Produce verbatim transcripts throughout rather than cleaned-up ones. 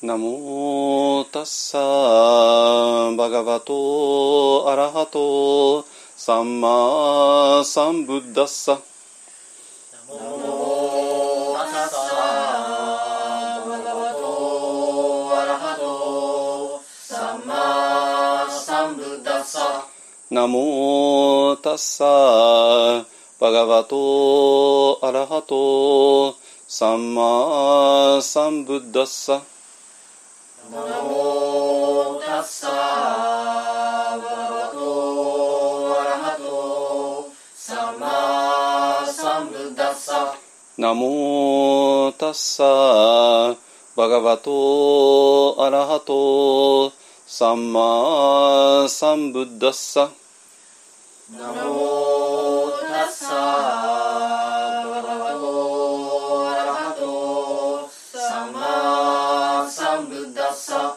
ナモタッサーバガバトアラハトサンマサンブッダッサ。 ナモタッサーバガバトアラハトサンマサンブッダッサ。 ナモタッサーバガバトアラハトサンマサンブッダッサ。 ナモタッサーバガバトアラハトサンマサンブッダッサ。 ナモタッサーバガバトアラハトサンマサンブッダッサ。 ナモタッサーバガバトアラハトサンマサンブッダッサ。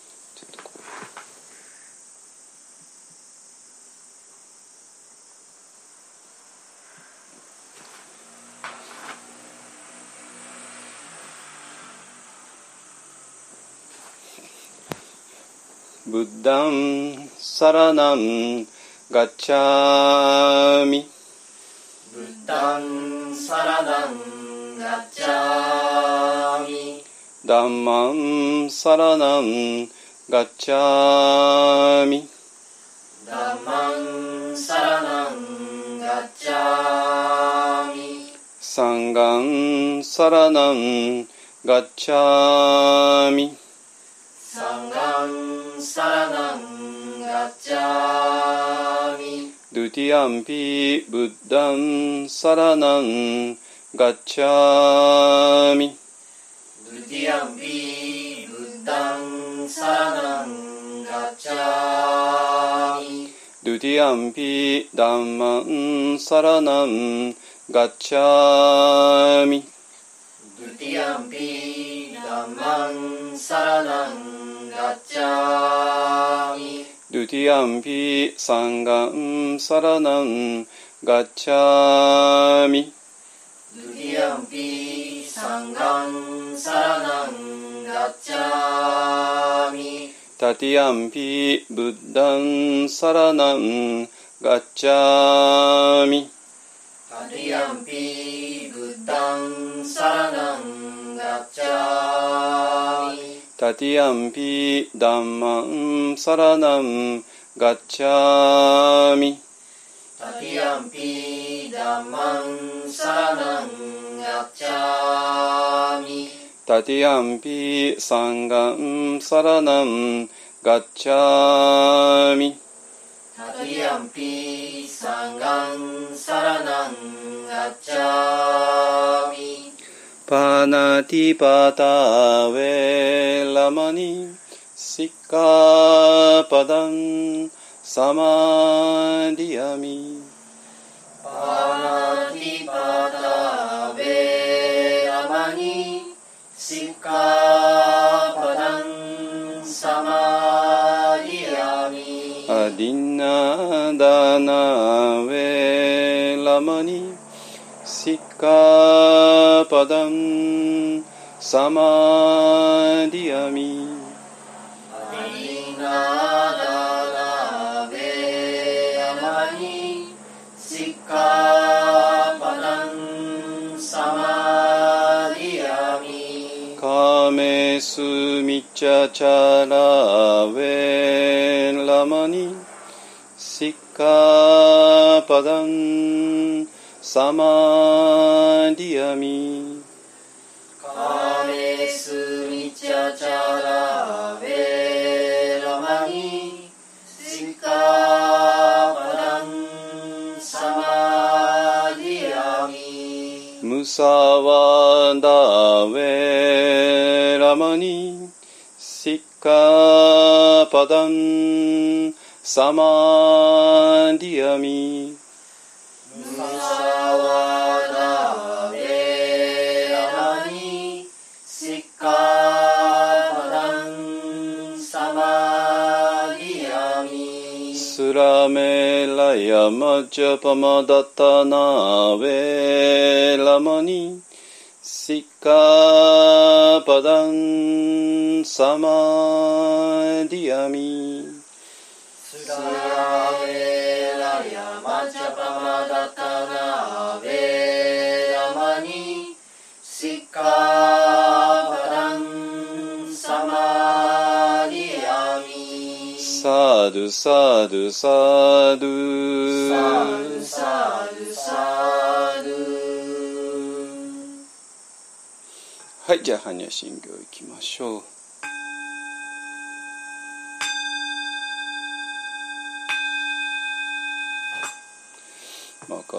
ブッダンサラナンガッチャーミ。 ブッダンサラダンガッチャーミ。 ダンマンサラナンガッチャーミ。 ダンマンサラナンガッチャーミ。 サンガンサラナンガッチャーミ。 サンガンサラナンガッチャーミ。 ドゥティアンピブッダンサラナンガッチャーミ。 ドゥティアンピブッダンサラナンガッチャーミ。 ドゥティアンピダンマンサラナンガッチャーミ。 ドゥティアンピダンマンサラナンガッチャーミ。 ドゥティアンピサンガンサラナンガッチャーミ。 ドゥティアンピサンガンサラナンガッチャーミ。 タティアンピブッダンサラナンガッチャーミ。 タティアンピブッダンサラナンガッチャーミ。 タティアンピダンマンサラナンガッチャーミ。 タティアンピダンマンサラナンガッチャーミ。 タティアンピサンガンサラナンガッチャーミ。 タティアンピサンガンサラナンガッチャーミ。 パナティパタウェラマニシッカパダンサマディアミ。 パナティパタウェラマニシッカパダンサマディアミ。 アディナダナウェラマニシッカパダンサマディアミ。 アディナダナウェラマニシッカパダンサマディアミ。 カメスミチャチャラウェラマニシッカパダンサマディアミ。 カメスミチャチャラウェラマニシッカパダンサマディアミ。 ムサワダウェラマニシッカパダンサマディアミ。 ムサワダウェラマニシッカパダンサマディアミ。 スラメラヤマジャパマダタナウェラマニシッカパダンサマディアミスラーベラヤマチャパマダタナベラマニシッカパダンサマディアミサドゥサドゥサドゥサドゥサドゥサドゥ。 はい、じゃあ般若心経いきましょう。マカ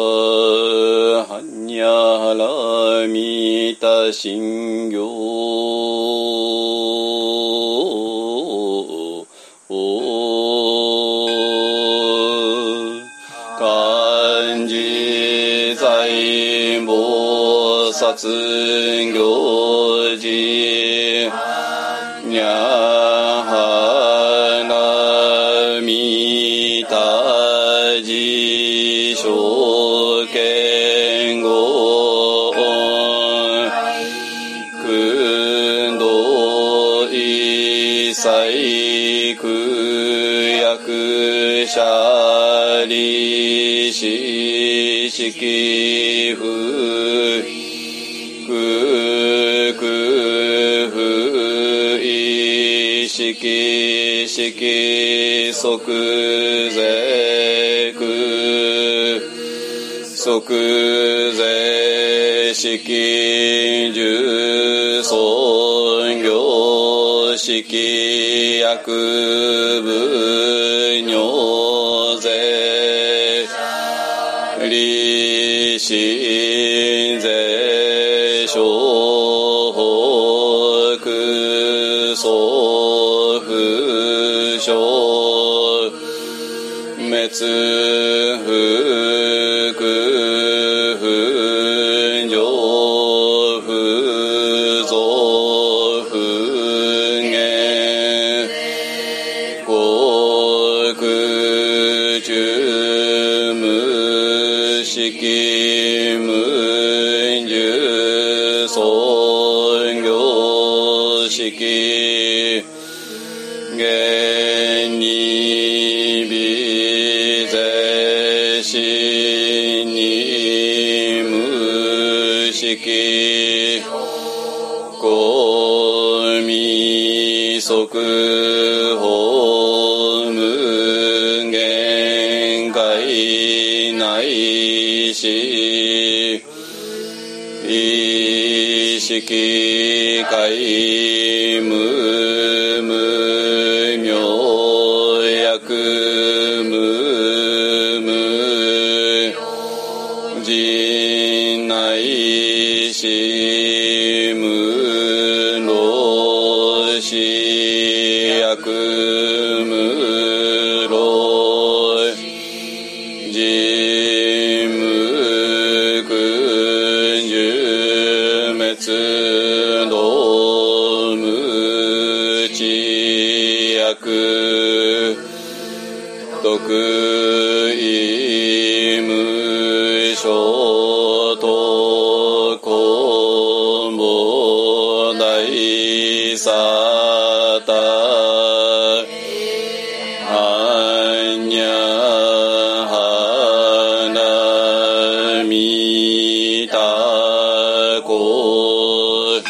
般若波羅蜜多心経漢字在菩薩行事にゃはなみたじしょけんごくんどいさいくやくしゃりししきふくくふいしきしき即是く即是式十尊行式薬部尿税利心税小北総不詳滅不不上不増不減国中無式無十尊行式現に微税死に無式公未即法無限界内し意識界無無明薬無無人内し無老死薬無老人無君十滅道無知薬徳意無所と公母大沙汰般若花見たこ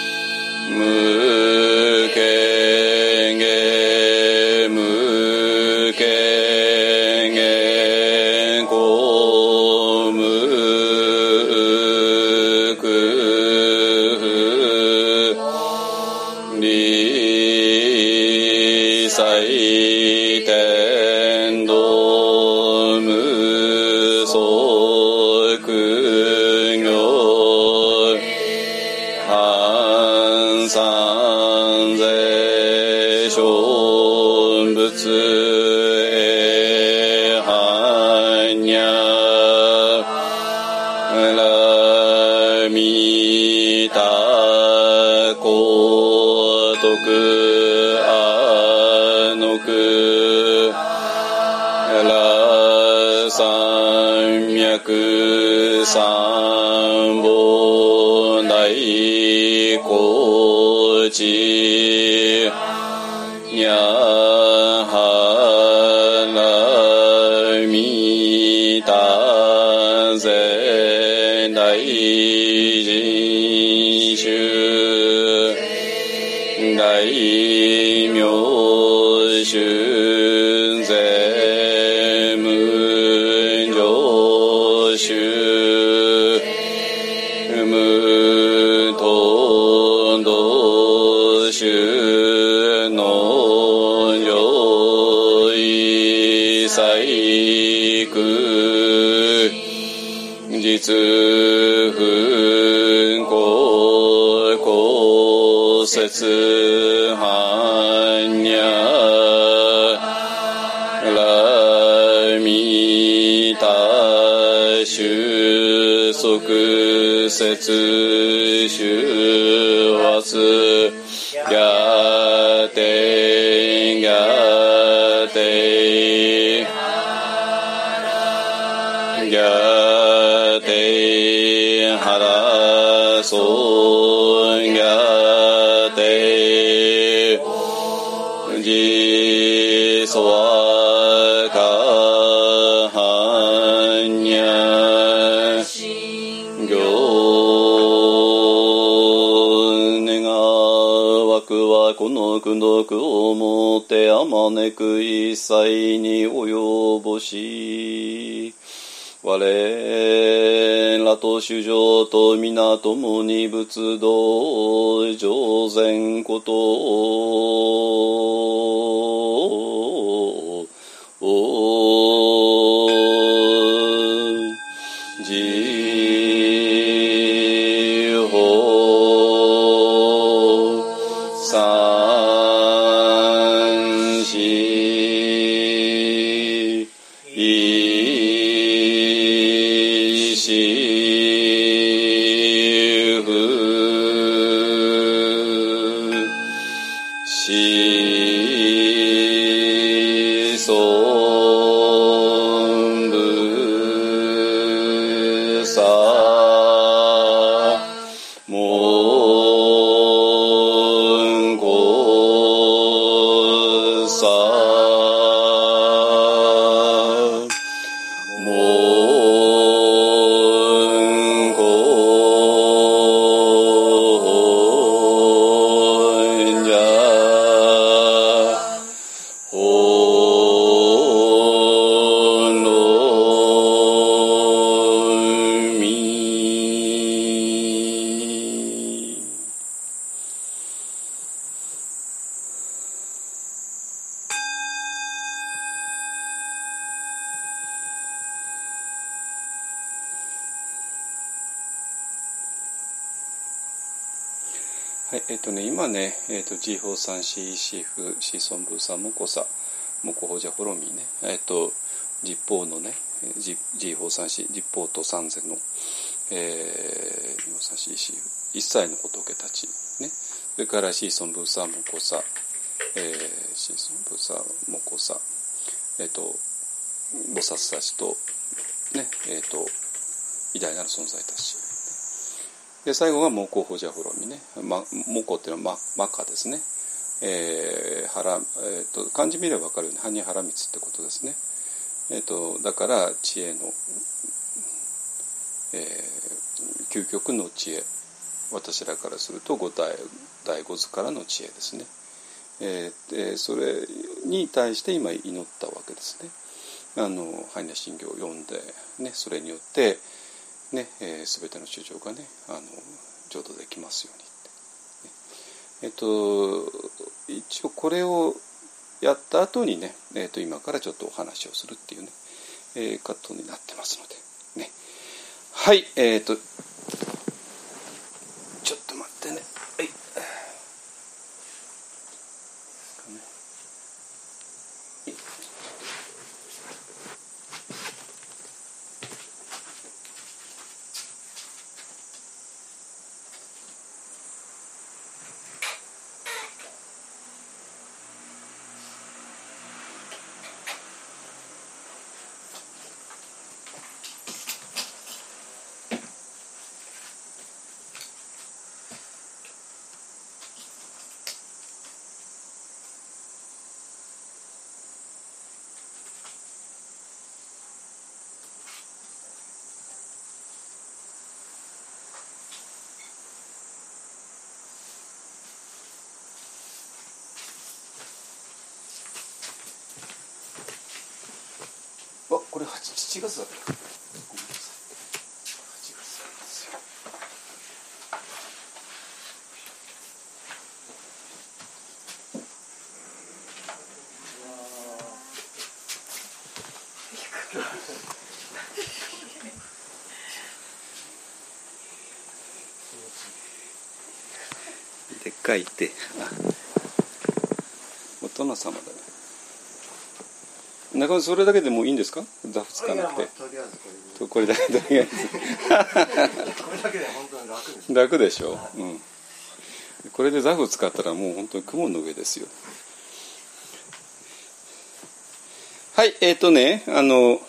無権限無権限公無く理祭天道無足行半三世小仏へ般若羅蜜多高徳阿のく羅山脈三本大高知にゃはらみたぜ大人衆大名衆税無常衆無等道衆の上位細工実不公公説般若らみた収束説修圧やてやてやてはらそうやてじそわかはんにゃ行願わくはこの功徳をもってあまねく一切に及ぼし我らと主上と皆共に仏道上善ことを自法三四一四不四尊部さ門公さ門公じゃほのみはい、えっとね、今ね、えっと、ジーホーさん、シーシーフ、シーソンブーさん、モコサ、モコホジャホロミね、えっと、実法のね、ジーホーさん、実法と三世の、えー、ヨーさん、シーシーフ、一切の仏たち、ね、それからシーソンブーサー、モコサ、えー、シーソンブーサー、モコサ、えっと、菩薩たちと、ね、えっと、偉大なる存在たち。で最後がモコホジャホロミね、ま、モコっていうのはマカですね、えー腹えー、と漢字見れば分かるようにハニハラミツってことですね、えー、とだから知恵の、えー、究極の知恵、私らからすると五大第五図からの知恵ですね、えー、でそれに対して今祈ったわけですね。あの般若心経を読んで、ね、それによってねえー、全ての衆生がねあの浄土できますようにって、ね、えっと一応これをやった後にね、えー、と今からちょっとお話をするっていうね、えー、ことになってますのでね。はいえっ、ー、とちょっと待ってね、はいしちがつだった。ごめんなさい。はちがつなんですよ。でっかい手。お殿様だね。中村それだけでもういいんですか？ザフ使わなくて。とりあえずこれで。これだけとりあえず。これだけで本当に楽です。楽でしょ。うん。これでザフ使ったらもう本当に雲の上ですよ。はい、えっとね、あの。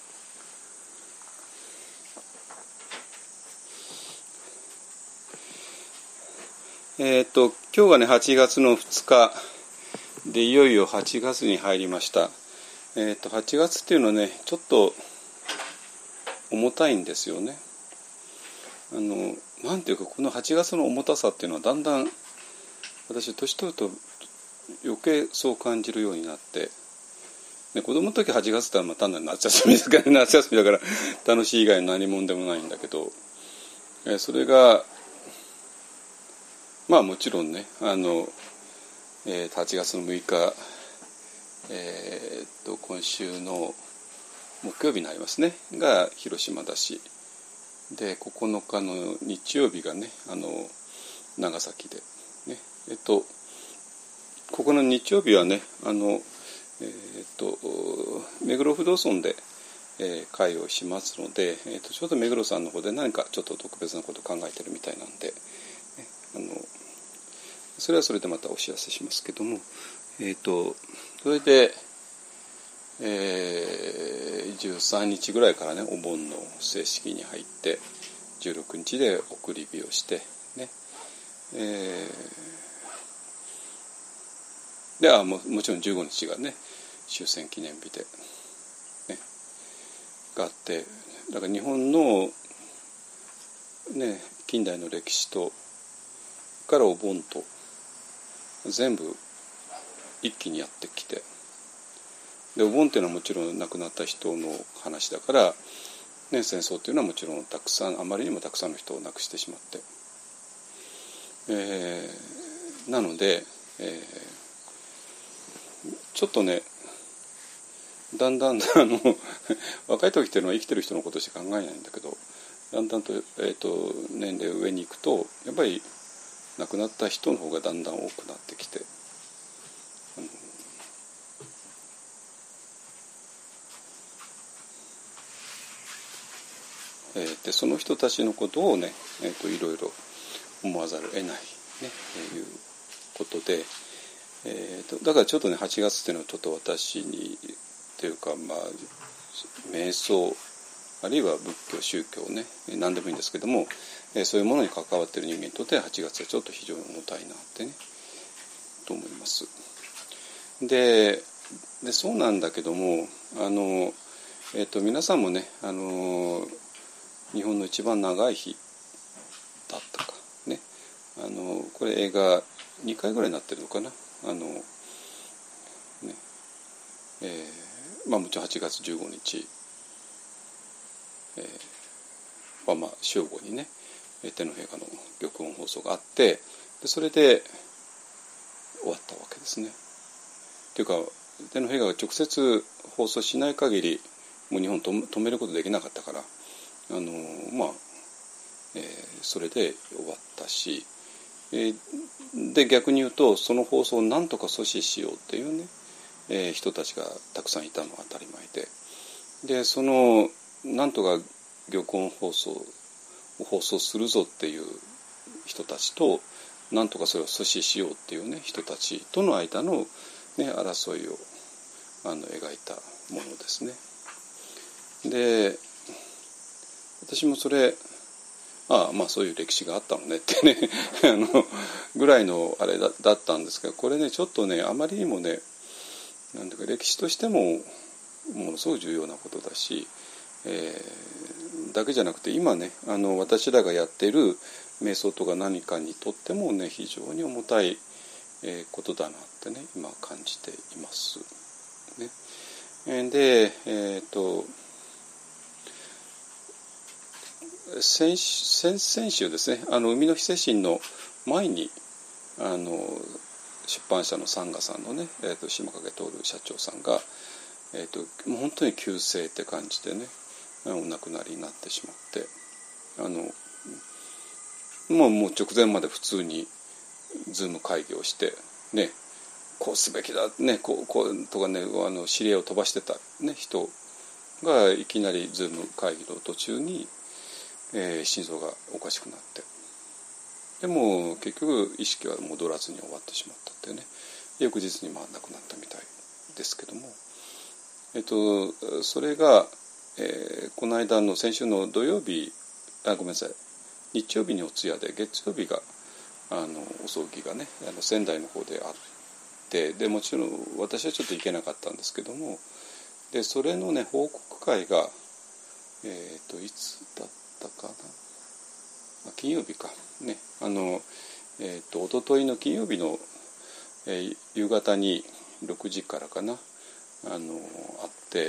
えっと今日はねはちがつのふつかでいよいよはちがつに入りました。えっとはちがつっていうのはねちょっと重たいんですよね。あのなんていうかこのはちがつの重たさっていうのはだんだん私年取ると余計そう感じるようになって、ね、子供の時はちがつってのは単なる夏休みですから、ね、夏休みだから楽しい以外の何もんでもないんだけど、えそれがまあもちろんねあの、えー、はちがつのむいか、えー、っと今週の木曜日になりますねが広島だし、でここのかの日曜日がねあの長崎で、ね、えっとここの日曜日はねあの、えー、っと目黒不動尊で、えー、会をしますので、えー、っとちょうど目黒さんの方で何かちょっと特別なことを考えてるみたいなんで、ね、あのそれはそれでまたお知らせしますけども、えー、っとそれで、えー、じゅうさんにちぐらいからねお盆の正式に入ってじゅうろくにちで送り火をしてね、えー、では も, もちろんじゅうごにちがね終戦記念日で、ね、があって、だから日本の、ね、近代の歴史とからお盆と全部一気にやってきて、でお盆っていうのはもちろん亡くなった人の話だから、ね、戦争っていうのはもちろんたくさんあまりにもたくさんの人を亡くしてしまって、えー、なので、えー、ちょっとねだんだんあの若い時っていうのは生きてる人のことしか考えないんだけど、だんだんと、えーと、年齢上に行くとやっぱり亡くなった人の方がだんだん多くなってきて、あのえー、でその人たちのことをね、えーと、いろいろ思わざるを得ない、ね、えー、いうことで、えーと、だからちょっとねはちがつっていうのはちょっと私にというかまあ瞑想あるいは仏教宗教ね何でもいいんですけども、えー、そういうものに関わっている人間にとってははちがつはちょっと非常に重たいなってねと思います。で, でそうなんだけどもあの、えーと、皆さんもねあの日本の一番長い日だったかね、あのこれ映画にかいぐらいになってるのかな、あの、ねえーまあ、もちろんはちがつじゅうごにち、えーまあまあ正午にね天皇陛下の玉音放送があって、でそれで終わったわけですね。というか天皇陛下が直接放送しない限りもう日本と止めることできなかったから、あのまあ、えー、それで終わったし、えー、で逆に言うとその放送を何とか阻止しようっていうね、えー、人たちがたくさんいたのは当たり前で、でそのなんとか玉音放送を放送するぞっていう人たちとなんとかそれを阻止しようっていうね人たちとの間の、ね、争いをあの描いたものですね。で私もそれああまあそういう歴史があったのねってねあのぐらいのあれ だ, だったんですけど、これねちょっとねあまりにもねなんていうか歴史としてもものすごく重要なことだし、えー、だけじゃなくて今ねあの私らがやっている瞑想とか何かにとってもね非常に重たい、えー、ことだなってね今感じています、ね、でえっ、ー、と先先々週ですね、あの海の日精神の前にあの出版社のサンガさんのね、えー、と島影徹社長さんが、えー、ともう本当に急性って感じでね、お亡くなりになってしまって、あのもう、もう直前まで普通にズーム会議をしてね、こうすべきだね、こう、こうとかね、あの指令を飛ばしてた、ね、人がいきなりズーム会議の途中に、えー、心臓がおかしくなって、でも結局意識は戻らずに終わってしまったっていうね、翌日にまあ亡くなったみたいですけども、えっとそれが、えー、この間の先週の土曜日、あごめんなさい日曜日にお通夜で、月曜日があのお葬儀がね、あの仙台の方であって、でもちろん私はちょっと行けなかったんですけども、でそれのね報告会が、えー、といつだったかな、金曜日かね、あの、えー、と一昨日の金曜日の、えー、夕方にろくじからかな、あのあって、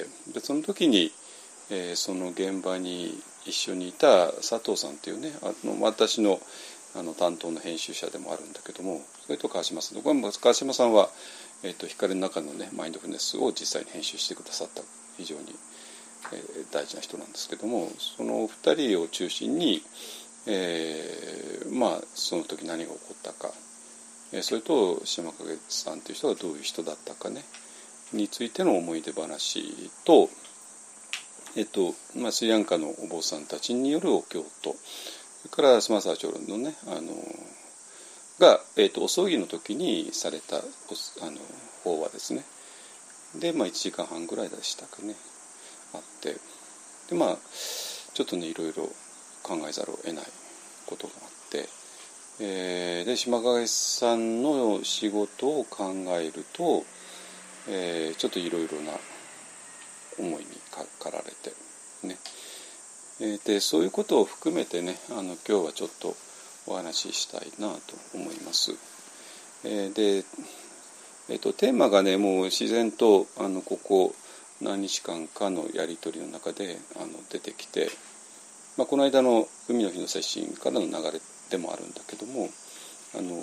でその時に、えー、その現場に一緒にいた佐藤さんっていうね、あの私のあの担当の編集者でもあるんだけども、それと川島さん、川島さんは、えー、と光の中のねマインドフルネスを実際に編集してくださった非常に、えー、大事な人なんですけども、そのふたりを中心に、えー、まあその時何が起こったか、えー、それと島影さんという人がどういう人だったかねについての思い出話と、えっとまあ、スリランカのお坊さんたちによるお経と、それからスマサー長老のねあのが、えっと、お葬儀の時にされたあの法話ですね。で、まあ、いちじかんはんぐらいでしたかねあって、でまあちょっとねいろいろ考えざるを得ないことがあって、えー、で島影さんの仕事を考えると、えー、ちょっといろいろな思いに駆られてね、えー、でそういうことを含めてね、あの今日はちょっとお話ししたいなと思います。えー、で、えー、とテーマがねもう自然とあのここ何日間かのやり取りの中であの出てきて、まあ、この間の海の日の接心からの流れでもあるんだけども、あの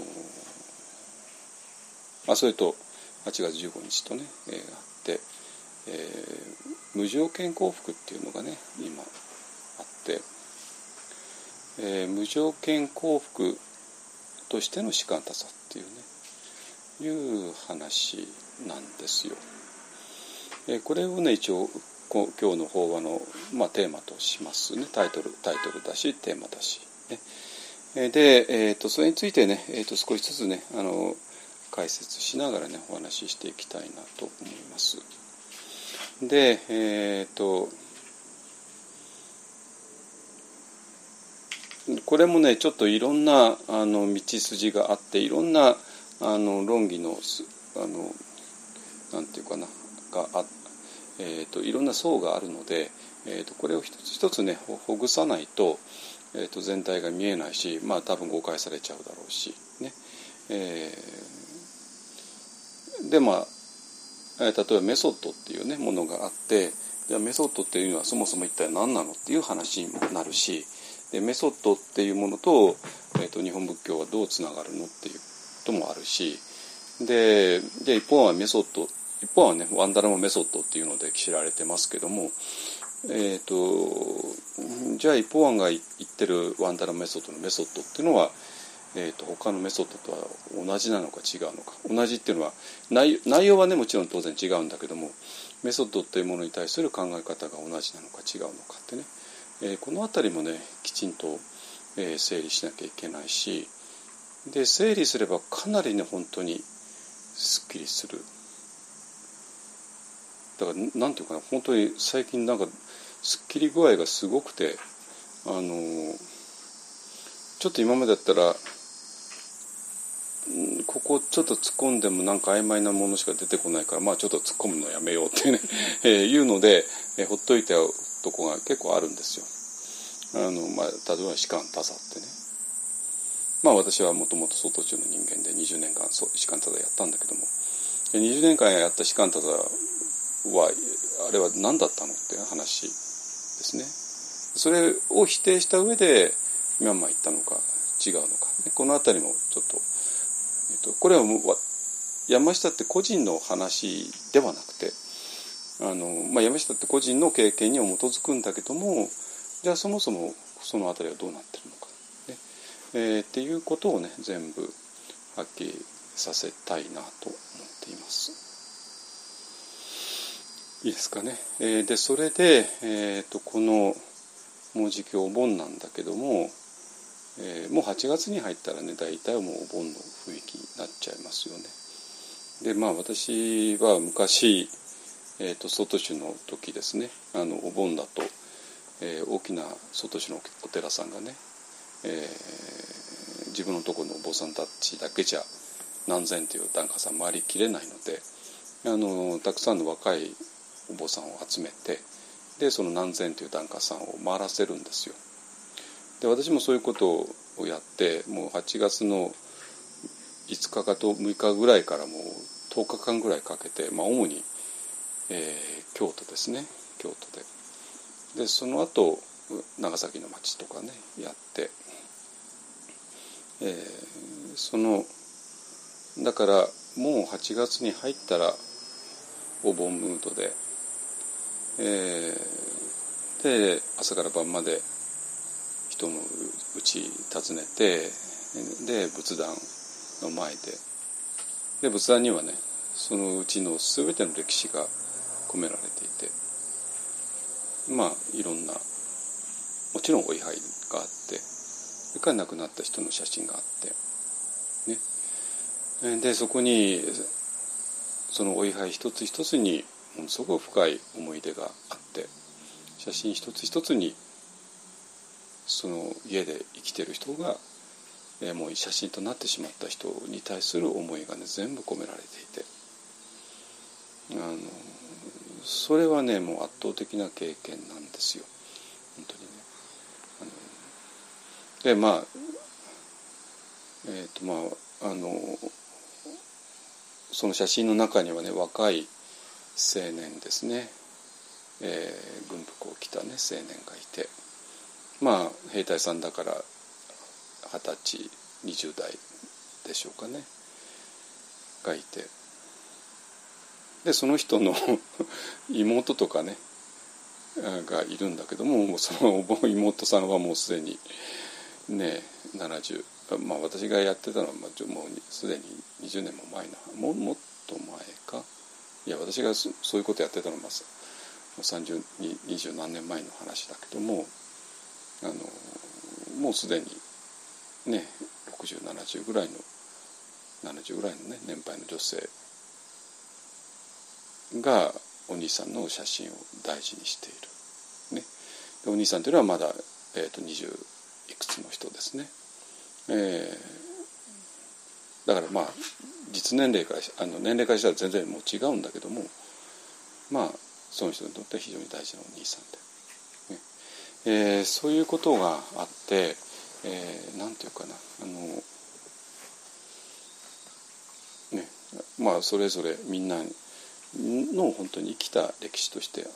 あそれとはちがつじゅうごにちとね、えー、あって、えー、無条件幸福っていうのがね今あって、えー、無条件幸福としての士官多さっていうねいう話なんですよ。えー、これをね一応今日の法話の、まあ、テーマとしますね。タイトルタイトルだしテーマだし、ね、で、えー、とそれについてね、えー、と少しずつねあの解説しながらねお話ししていきたいなと思います。で、えっ、ー、とこれもねちょっといろんなあの道筋があって、いろんなあの論議のあのなんていうかながあって、えー、といろんな層があるので、えー、とこれを一つ一つねほぐさないと、えー、と全体が見えないし、まあ多分誤解されちゃうだろうしね、えー、でまあ例えばメソッドっていうねものがあって、でメソッドっていうのはそもそも一体何なのっていう話にもなるし、でメソッドっていうものと、えー、と日本仏教はどうつながるのっていうこともあるし、でで一方はメソッド一方はねワンダラマメソッドっていうので知られてますけども、えー、とじゃあ一方案が言ってるワンダラマメソッドのメソッドっていうのは、えー、と他のメソッドとは同じなのか違うのか。同じっていうのは 内, 内容はねもちろん当然違うんだけども、メソッドっていうものに対する考え方が同じなのか違うのかってね、えー、このあたりもねきちんと、えー、整理しなきゃいけないし、で整理すればかなりね本当にすっきりする。だからなんていうかな、本当に最近なんかすっきり具合がすごくて、あのちょっと今までだったらここちょっと突っ込んでもなんか曖昧なものしか出てこないから、まあちょっと突っ込むのやめようってねえー、いうので、えー、ほっといたとこが結構あるんですよ。あのまあ例えば士官多さってね、まあ私はもともと相当中の人間でにじゅうねんかん士官多さやったんだけども、にじゅうねんかんやった士官多さはあれは何だったのっていう話ですそれを否定した上でミャンマー行ったのか違うのか、ね、このあたりもちょっと、えっと、これはもう山下って個人の話ではなくて、あの、まあ、山下って個人の経験には基づくんだけども、じゃあそもそもそのあたりはどうなってるのか、ねえー、っていうことをね全部はっきりさせたいなと思っています。いいですかね。えー、でそれで、えー、とこのもうじきお盆なんだけども、えー、もうはちがつに入ったらね大体もうお盆の雰囲気になっちゃいますよね。でまあ私は昔、えー、と外州の時ですね、あのお盆だと、えー、大きな外州のお寺さんがね、えー、自分のところのお坊さんたちだけじゃ何千という檀家さん回りきれないので、あのたくさんの若いお坊さんを集めて、でその何千という檀家さんを回らせるんですよ。で私もそういうことをやって、もうはちがつのいつかかとむいかぐらいからもうとおかかんぐらいかけて、まあ、主に、えー、京都ですね、京都ででその後長崎の町とかねやって、えー、そのだからもうはちがつに入ったらお盆ムードで、えー、で朝から晩まで人のうち訪ねて、で仏壇の前でで仏壇にはねそのうちの全ての歴史が込められていて、まあいろんなもちろんお位牌があって、それから亡くなった人の写真があってね、でそこにそのお位牌一つ一つにものすごく深い思い出があって、写真一つ一つにその家で生きてる人が、えー、もう写真となってしまった人に対する思いがね全部込められていて、あのそれはねもう圧倒的な経験なんですよ本当にね。あのでまあえっ、ー、とまああのその写真の中にはね若い青年ですね、えー、軍服を着たね青年がいて、まあ兵隊さんだからはたちにじゅうだいでしょうかねがいて、でその人の妹とかねがいるんだけども、その妹さんはもうすでにねななじゅう、まあ私がやってたのはもうすでににじゅうねんも前なももっと前か、いや私がそういうことやってたのはさんじゅうにじゅう何年前の話だけども、あのもうすでにねろくじゅうななじゅうぐらいのななじゅうぐらいのね年配の女性がお兄さんの写真を大事にしている、ね、でお兄さんというのはまだ、えー、とにじゅういくつの人ですね、えー、だからまあ実年齢からあの年齢からしたら全然もう違うんだけども、まあその人にとっては非常に大事なお兄さんで、ねえー、そういうことがあって、えー、なんていうかなあのねまあそれぞれみんなの本当に生きた歴史としてある。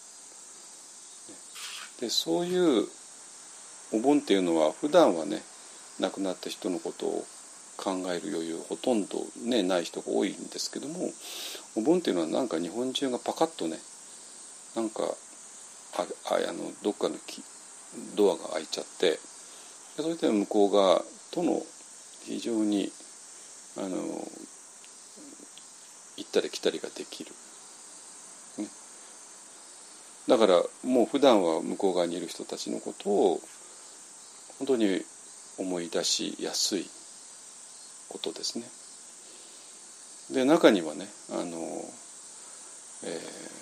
でそういうお盆っていうのは普段はね亡くなった人のことを考える余裕ほとんど、ね、ない人が多いんですけども、お盆っていうのはなんか日本中がパカッとねなんかあああのどっかのドアが開いちゃって、それで向こう側との非常にあの行ったり来たりができる、ね、だからもう普段は向こう側にいる人たちのことを本当に思い出しやすいことですね。で中にはねあの、え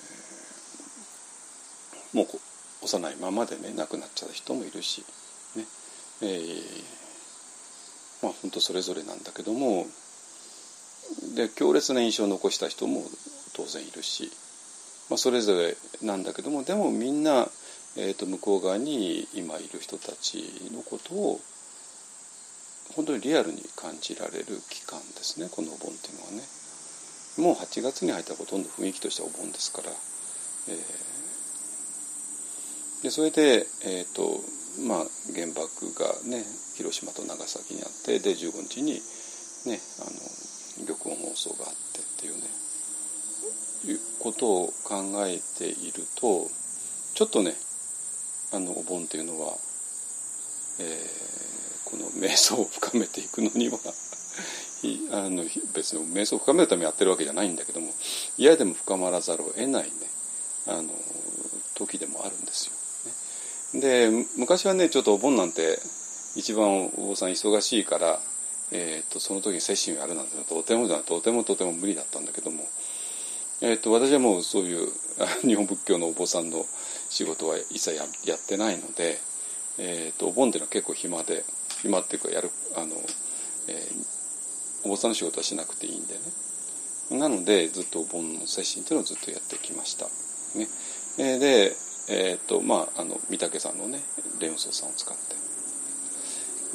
ー、もう幼いままでね亡くなっちゃう人もいるし、ねえー、まあ本当それぞれなんだけども、で強烈な印象を残した人も当然いるし、まあ、それぞれなんだけども、でもみんな、えー、と向こう側に今いる人たちのことを本当にリアルに感じられる期間ですね、このお盆っていうのはね。もうはちがつに入ったらほとんど雰囲気としてはお盆ですから、えー、 でそれで、えーとまあ、原爆がね広島と長崎にあって、でじゅうごにちにねあの玉音放送があってっていうねいうことを考えていると、ちょっとねあのお盆っていうのは、えー、この瞑想を深めていくのにはあの別に瞑想を深めるためにやってるわけじゃないんだけども、嫌でも深まらざるを得ないねあの時でもあるんですよ、ね、で昔はねちょっとお盆なんて一番お坊さん忙しいから、えー、とその時に摂心をやるなんてとてもとてもとても無理だったんだけども、えー、と私はもうそういう日本仏教のお坊さんの仕事は一切 や, やってないので、えー、とお盆っていうのは結構暇で暇っていうかやるあの、えー、お坊さんの仕事はしなくていいんでね、なのでずっとお盆の摂心っていうのをずっとやってきました、ね、えー、で、えーとまあ、あの御嶽山のね蓮雲荘さんを使って、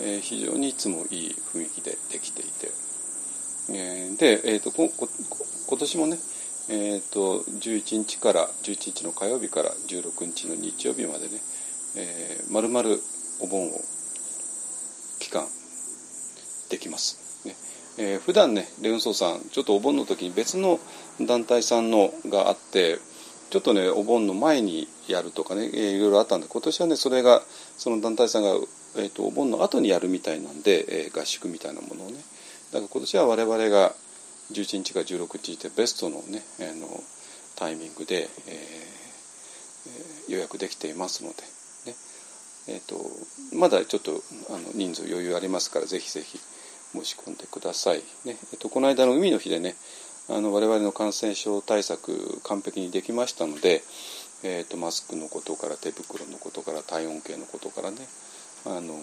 えー、非常にいつもいい雰囲気でできていて、えー、で、えー、とここ今年もねえー、とじゅういちにちからじゅういちにちの火曜日からじゅうろくにちの日曜日までね、えー、丸々お盆を期間できます、ねえー、普段ね蓮雲荘さんちょっとお盆の時に別の団体さんのがあってちょっとねお盆の前にやるとかね、えー、いろいろあったんで、今年はねそれがその団体さんが、えー、とお盆の後にやるみたいなんで、えー、合宿みたいなものをね、だから今年は我々がじゅういちにちからじゅうろくにちでベストのねあのタイミングで、えー、予約できていますので、ねえー、とまだちょっとあの人数余裕ありますからぜひぜひ申し込んでください、ねえー、とこの間の海の日でねあの我々の感染症対策完璧にできましたので、えー、とマスクのことから手袋のことから体温計のことからねあの、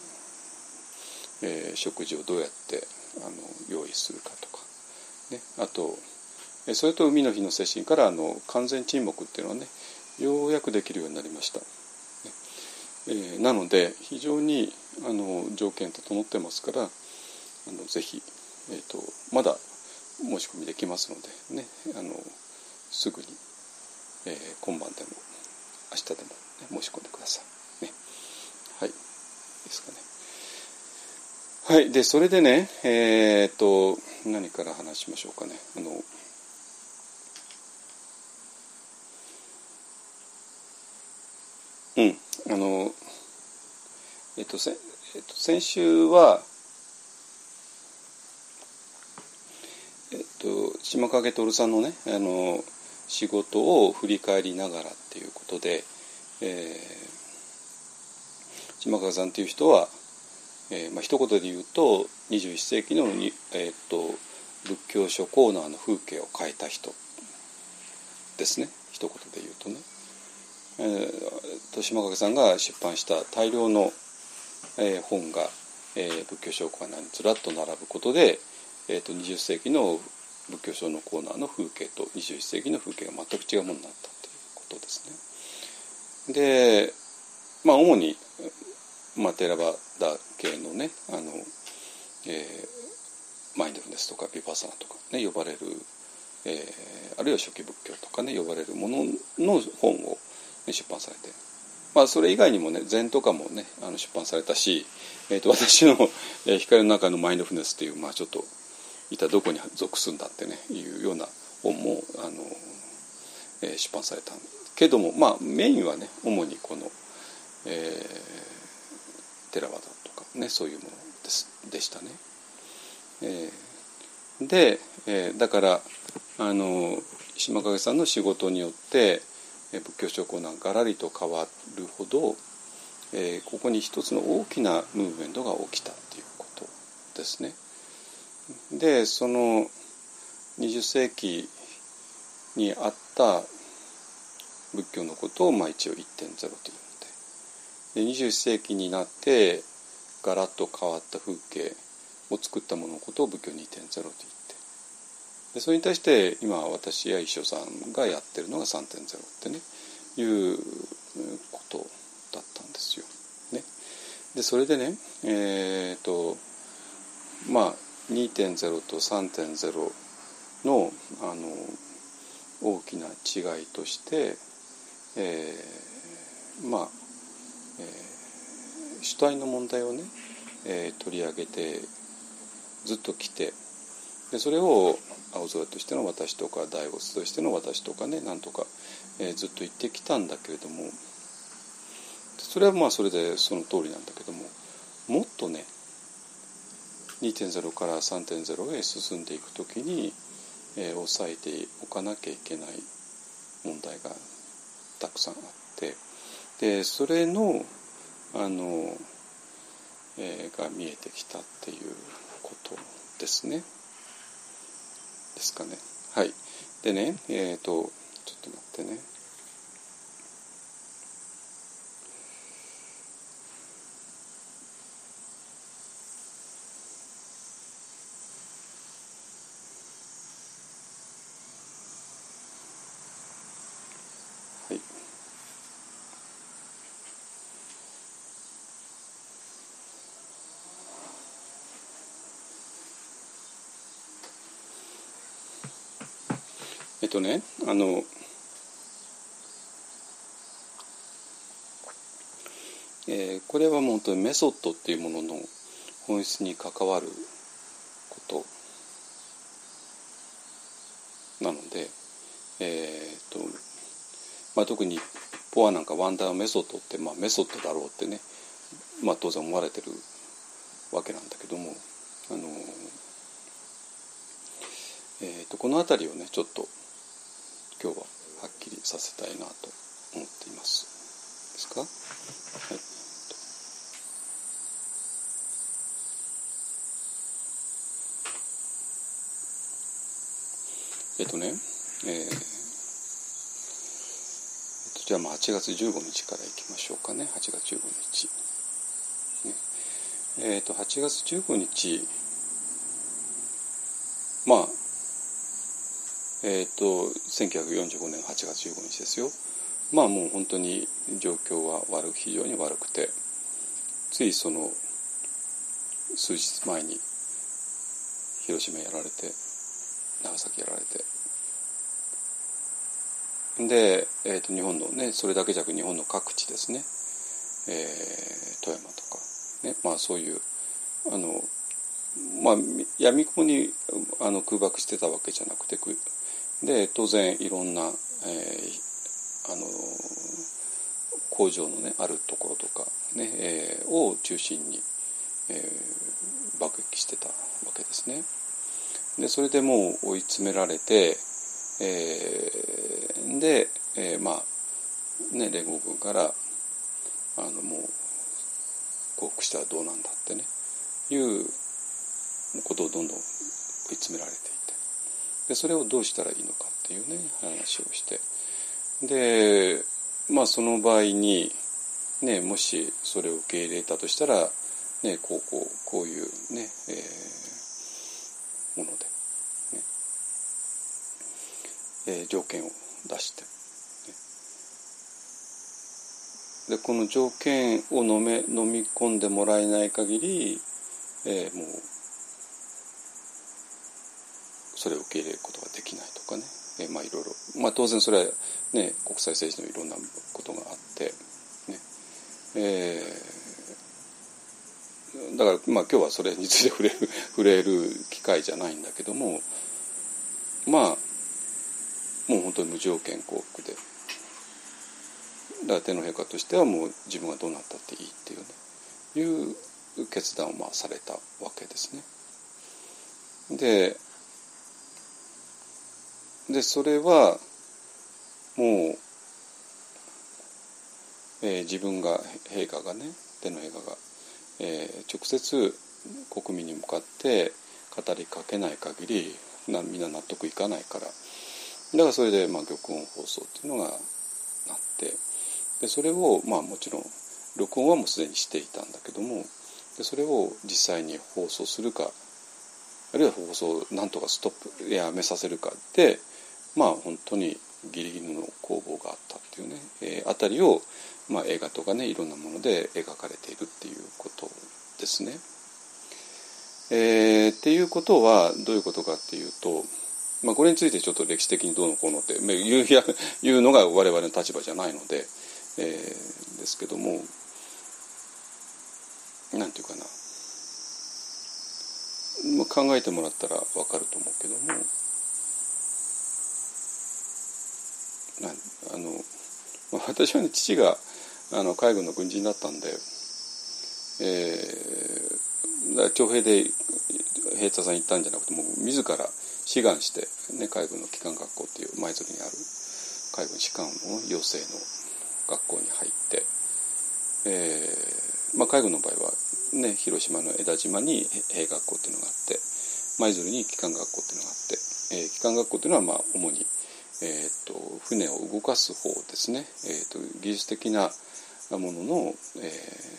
えー、食事をどうやってあの用意するかとかね、あとそれと海の日の摂心からあの完全沈黙っていうのはねようやくできるようになりました、ねえー、なので非常にあの条件整ってますからあのぜひ、えー、とまだ申し込みできますのでねあのすぐに、えー、今晩でも明日でも、ね、申し込んでください、ね、はいいいですかね。はい、でそれでね、えー、っと何から話しましょうかね。あのうんあのえっとせ、えっと、先週はえっと島影徹さんのねあの仕事を振り返りながらっていうことで、えー、島影さんっていう人はえーまあ、一言で言うとにじゅういっせいきの、えー、と仏教書コーナーの風景を変えた人ですね、一言で言うとね、えー、と島影さんが出版した大量の、えー、本が、えー、仏教書コーナーにずらっと並ぶことで、えー、とにじゅっせいきの仏教書のコーナーの風景とにじゅういっせいきの風景が全く違うものになったということですね。でまあ主にまあ、テラバダ系のねあの、えー、マインドフルネスとかヴィパッサナとかね呼ばれる、えー、あるいは初期仏教とかね呼ばれるものの本を、ね、出版されて、まあ、それ以外にもね禅とかもねあの出版されたし、えー、と私の、えー、光の中のマインドフルネスという、まあ、ちょっと一体どこに属すんだってねいうような本もあの、えー、出版されたけども、まあ、メインはね主にこの、えーテラワダとかねそういうものです、でしたね。えー、で、えー、だからあの島影さんの仕事によって、えー、仏教書コーナーがらりと変わるほど、えー、ここに一つの大きなムーブメントが起きたということですね。でそのにじゅっせいきにあった仏教のことを、まあ、一応 いってんゼロ というでにじゅういっせいきになってガラッと変わった風景を作ったもののことを仏教 にてんゼロ と言ってでそれに対して今私や一緒さんがやってるのが さんてんゼロ ってねいうことだったんですよ、ね、でそれでねえっとまあ にてんゼロ と さんてんゼロ の, あの大きな違いとして、えーまあ、えー、主体の問題をね、えー、取り上げてずっと来て、でそれを青空としての私とか大仏としての私とかね、なんとか、えー、ずっと言ってきたんだけれども、それはまあそれでその通りなんだけども、もっとね にてんゼロ から さんてんゼロ へ進んでいくときに、えー、抑えておかなきゃいけない問題がたくさんあって、でそれのあの、えー、が見えてきたっていうことですね。ですかね。はい。でね、えっとちょっと待ってね。はい。えっとね、あのえー、これはもう本当にメソッドっていうものの本質に関わることなので、えーとまあ、特にポアなんかワンダーメソッドって、まあ、メソッドだろうってね、まあ、当然思われてるわけなんだけども、あの、えーとこの辺りをねちょっと今日ははっきりさせたいなと思っています。ですか？はい。えっとね、えー、じゃあまあはちがつじゅうごにちからいきましょうかね。はちがつじゅうごにち、ね、えっとはちがつじゅうごにち、まあえっとせんきゅうひゃくよんじゅうごねんはちがつじゅうごにちですよ。まあもう本当に状況は悪く非常に悪くて、ついその数日前に広島やられて、長崎やられて、で、えー、と日本のね、それだけじゃなく日本の各地ですね、えー、富山とかね、まあそういうあのまあ闇雲にあの空爆してたわけじゃなくて、で当然いろんな、えー、あの工場のねあるところとかね、えー、を中心に、えー、爆撃してたわけですね。でそれでもう追い詰められて、えー、で、えー、まあね連合軍からあのもう降伏したらどうなんだってねいうことをどんどん追い詰められていて、でそれをどうしたらいいのかっていうね話をして、でまあその場合にねもしそれを受け入れたとしたらねこうこうこういうね、えー、もので、ねえー、条件を出して、ね、でこの条件を飲め飲み込んでもらえない限り、えー、もうそれを受け入れることができないとかね、えー、まあいろいろ、まあ当然それはね国際政治のいろんなことがあってね、えー、だからまあ今日はそれについて触れる触れる機会じゃないんだけども、まあもう本当に無条件降伏で、だから天皇陛下としてはもう自分がどうなったっていいっていうねいう決断をまあされたわけですね。ででそれはもう、えー、自分が陛下がね天皇陛下が、えー、直接国民に向かって語りかけない限りなみんな納得いかないから、だからそれで、まあ、玉音放送っていうのがなって、でそれを、まあ、もちろん録音はもうすでにしていたんだけども、でそれを実際に放送するか、あるいは放送をなんとかストップやめさせるかで、まあ本当にギリギリの攻防があったっていうね、えー、あたりを、まあ、映画とかねいろんなもので描かれているっていうことですね。えー、っていうことはどういうことかっていうと、まあ、これについてちょっと歴史的にどうのこうのって言う、言うのが我々の立場じゃないので、えですけども、なんていうかな、まあ、考えてもらったら分かると思うけども、なあの、まあ、私はね、父があの海軍の軍人だったんで、えー、だから徴兵で兵隊さん行ったんじゃなくて、もう自ら志願して、ね、海軍の機関学校っていう舞鶴にある海軍士官の養成の学校に入って、えーまあ、海軍の場合は、ね、広島の江田島に兵学校っていうのがあって、舞鶴に機関学校っていうのがあって、えー、機関学校っていうのはまあ主に、えー、と船を動かす方ですね、えー、と技術的なものの、え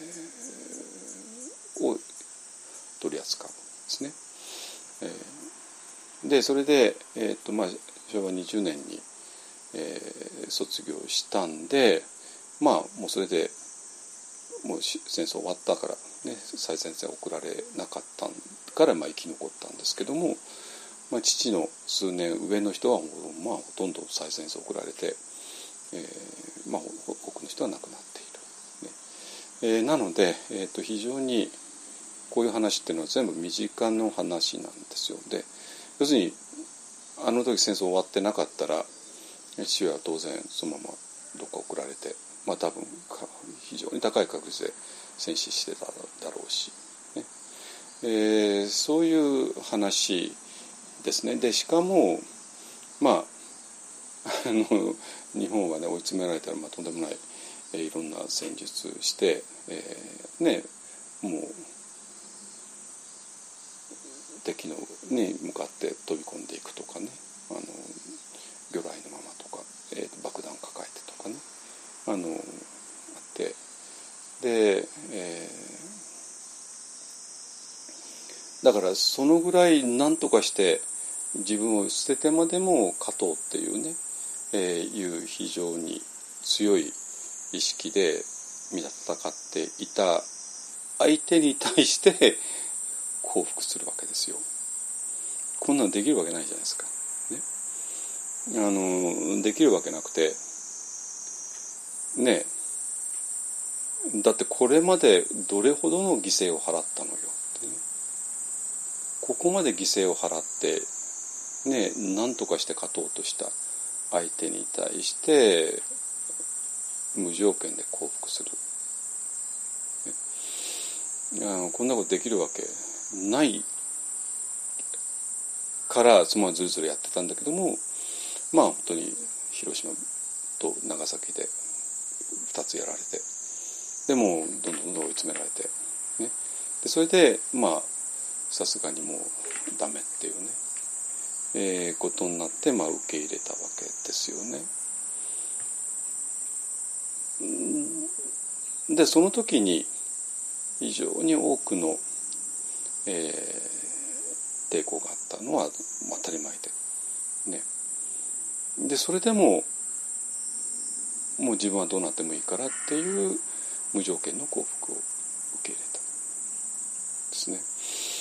ー、を取り扱うんですね。えー、でそれで、えーとまあ、しょうわにじゅうねんに、えー、卒業したんで、まあもうそれでもう戦争終わったから、ね、最前線送られなかったからまあ生き残ったんですけども、まあ、父の数年上の人はもう、まあ、ほとんど最前線送られて、えーまあ、多くの人は亡くなっている、ねえー、なので、えー、と非常にこういう話っていうのは全部身近な話なんですよ。で要するにあの時戦争終わってなかったら父は当然そのままどっか送られて、まあ多分非常に高い確率で戦死してただろうし、ねえー、そういう話ですね。でしかもまああの日本はね追い詰められたら、まあ、とんでもない、えー、いろんな戦術して、えー、ねもう敵のに向かって飛び込んでいくとかね、あの魚雷のままとか、えー、爆弾抱えてとかね、あのあってで、えー、だからそのぐらい何とかして自分を捨ててまでも勝とうっていうね、えー、いう非常に強い意識でみんな戦っていた相手に対して降伏するわけですよ。こんなのできるわけないじゃないですか、ね、あのできるわけなくてね、だってこれまでどれほどの犠牲を払ったのよって、ね、ここまで犠牲を払ってね、何とかして勝とうとした相手に対して無条件で降伏する、ね、あのこんなことできるわけないからそのままずるずるやってたんだけども、まあ本当に広島と長崎でふたつやられて、でもどんどんどんどん追い詰められて、ね、でそれでまあさすがにもうダメっていうね、えー、ことになって、まあ、受け入れたわけですよね。でその時に非常に多くの、えー、抵抗があったのは、まあ、当たり前で、ね、でそれでももう自分はどうなってもいいからっていう無条件の降伏を受け入れたですね。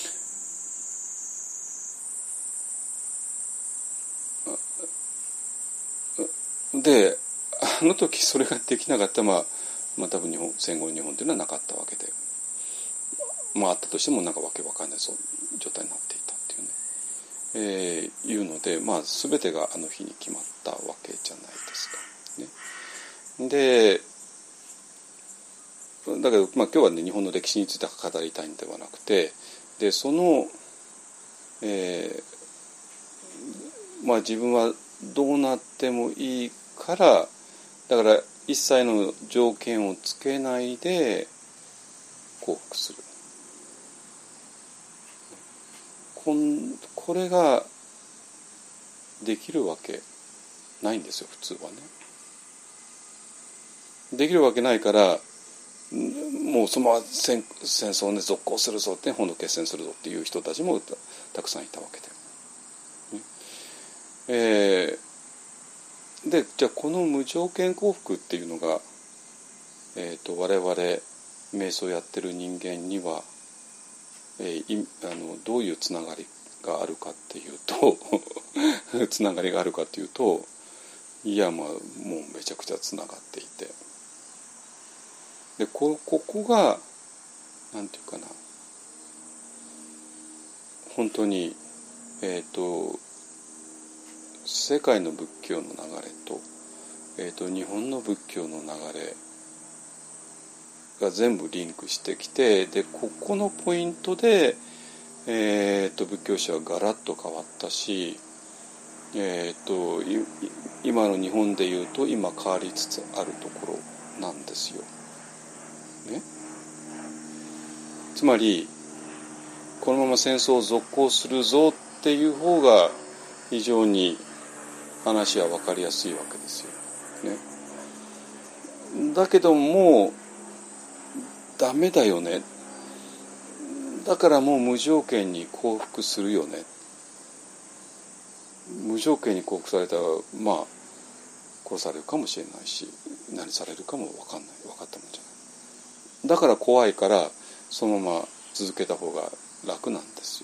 であの時それができなかったら、まあ、まあ多分日本戦後の日本というのはなかったわけで、まああったとしてもなんかわけわかんないそう状態になっていたっていうね、えー、いうので、まあ全てがあの日に決まったわけじゃないですか、ね、でだけど、まあ、今日はね日本の歴史について語りたいんではなくて、でその、えー、まあ自分はどうなってもいいからだから一切の条件をつけないで降伏する、こんこれができるわけないんですよ普通はね。できるわけないからもうそのまま 戦, 戦争を、ね、続行するぞって本土決戦するぞっていう人たちもたくさんいたわけで、ねえー、でじゃあこの無条件降伏っていうのが、えー、と我々瞑想やってる人間には、えー、あのどういうつながりがあるかっていうとつながりがあるかっていうといやまあもうめちゃくちゃつながっていて、 で こ, ここがなんていうかな、本当にえっ、ー、と世界の仏教の流れと、えー、と日本の仏教の流れが全部リンクしてきて、でここのポイントで、えー、と仏教史はガラッと変わったし、えー、と今の日本でいうと今変わりつつあるところなんですよ、ね、つまりこのまま戦争を続行するぞっていう方が非常に話は分かりやすいわけですよ、ね、だけどもうダメだよね、だからもう無条件に降伏するよね、無条件に降伏されたらまあ殺されるかもしれないし何されるかも分かんない、分かったもんじゃない、だから怖いからそのまま続けた方が楽なんです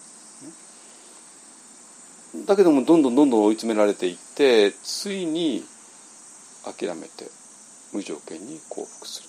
よ。だけどもどんどんどんどん追い詰められていってついに諦めて無条件に降伏する、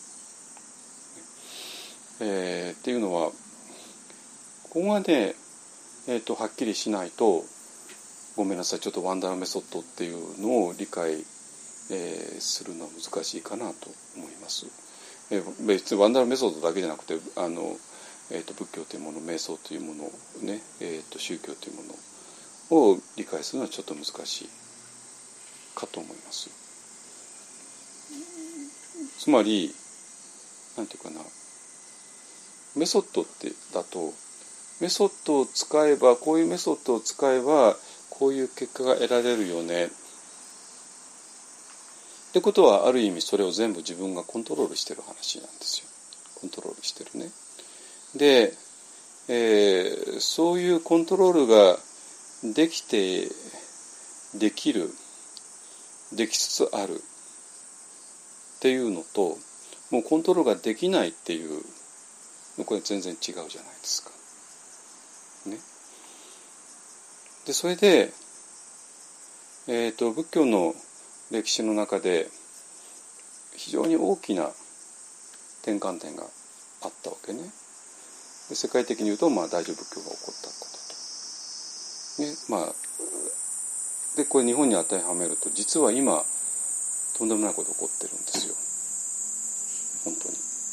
えー、っていうのはここがね、えーと、はっきりしないとごめんなさい、ちょっとワンダーメソッドっていうのを理解、えー、するのは難しいかなと思います。えー、別にワンダーメソッドだけじゃなくてあの、えーと、仏教というもの、瞑想というもの、ねえーと、宗教というものを理解するのはちょっと難しいかと思います。つまりなんていうかな、メソッドってだとメソッドを使えばこういうメソッドを使えばこういう結果が得られるよねってことはある意味それを全部自分がコントロールしてる話なんですよ。コントロールしてるね。で、えー、そういうコントロールができてできるできつつあるっていうのともうコントロールができないっていうこれ全然違うじゃないですか、ね、でそれで、えーと、仏教の歴史の中で非常に大きな転換点があったわけね。で世界的に言うと、まあ、大乗仏教が起こったことと、ね、まあでこれ日本に当てはめると実は今とんでもないこと起こってるんですよ、本当に。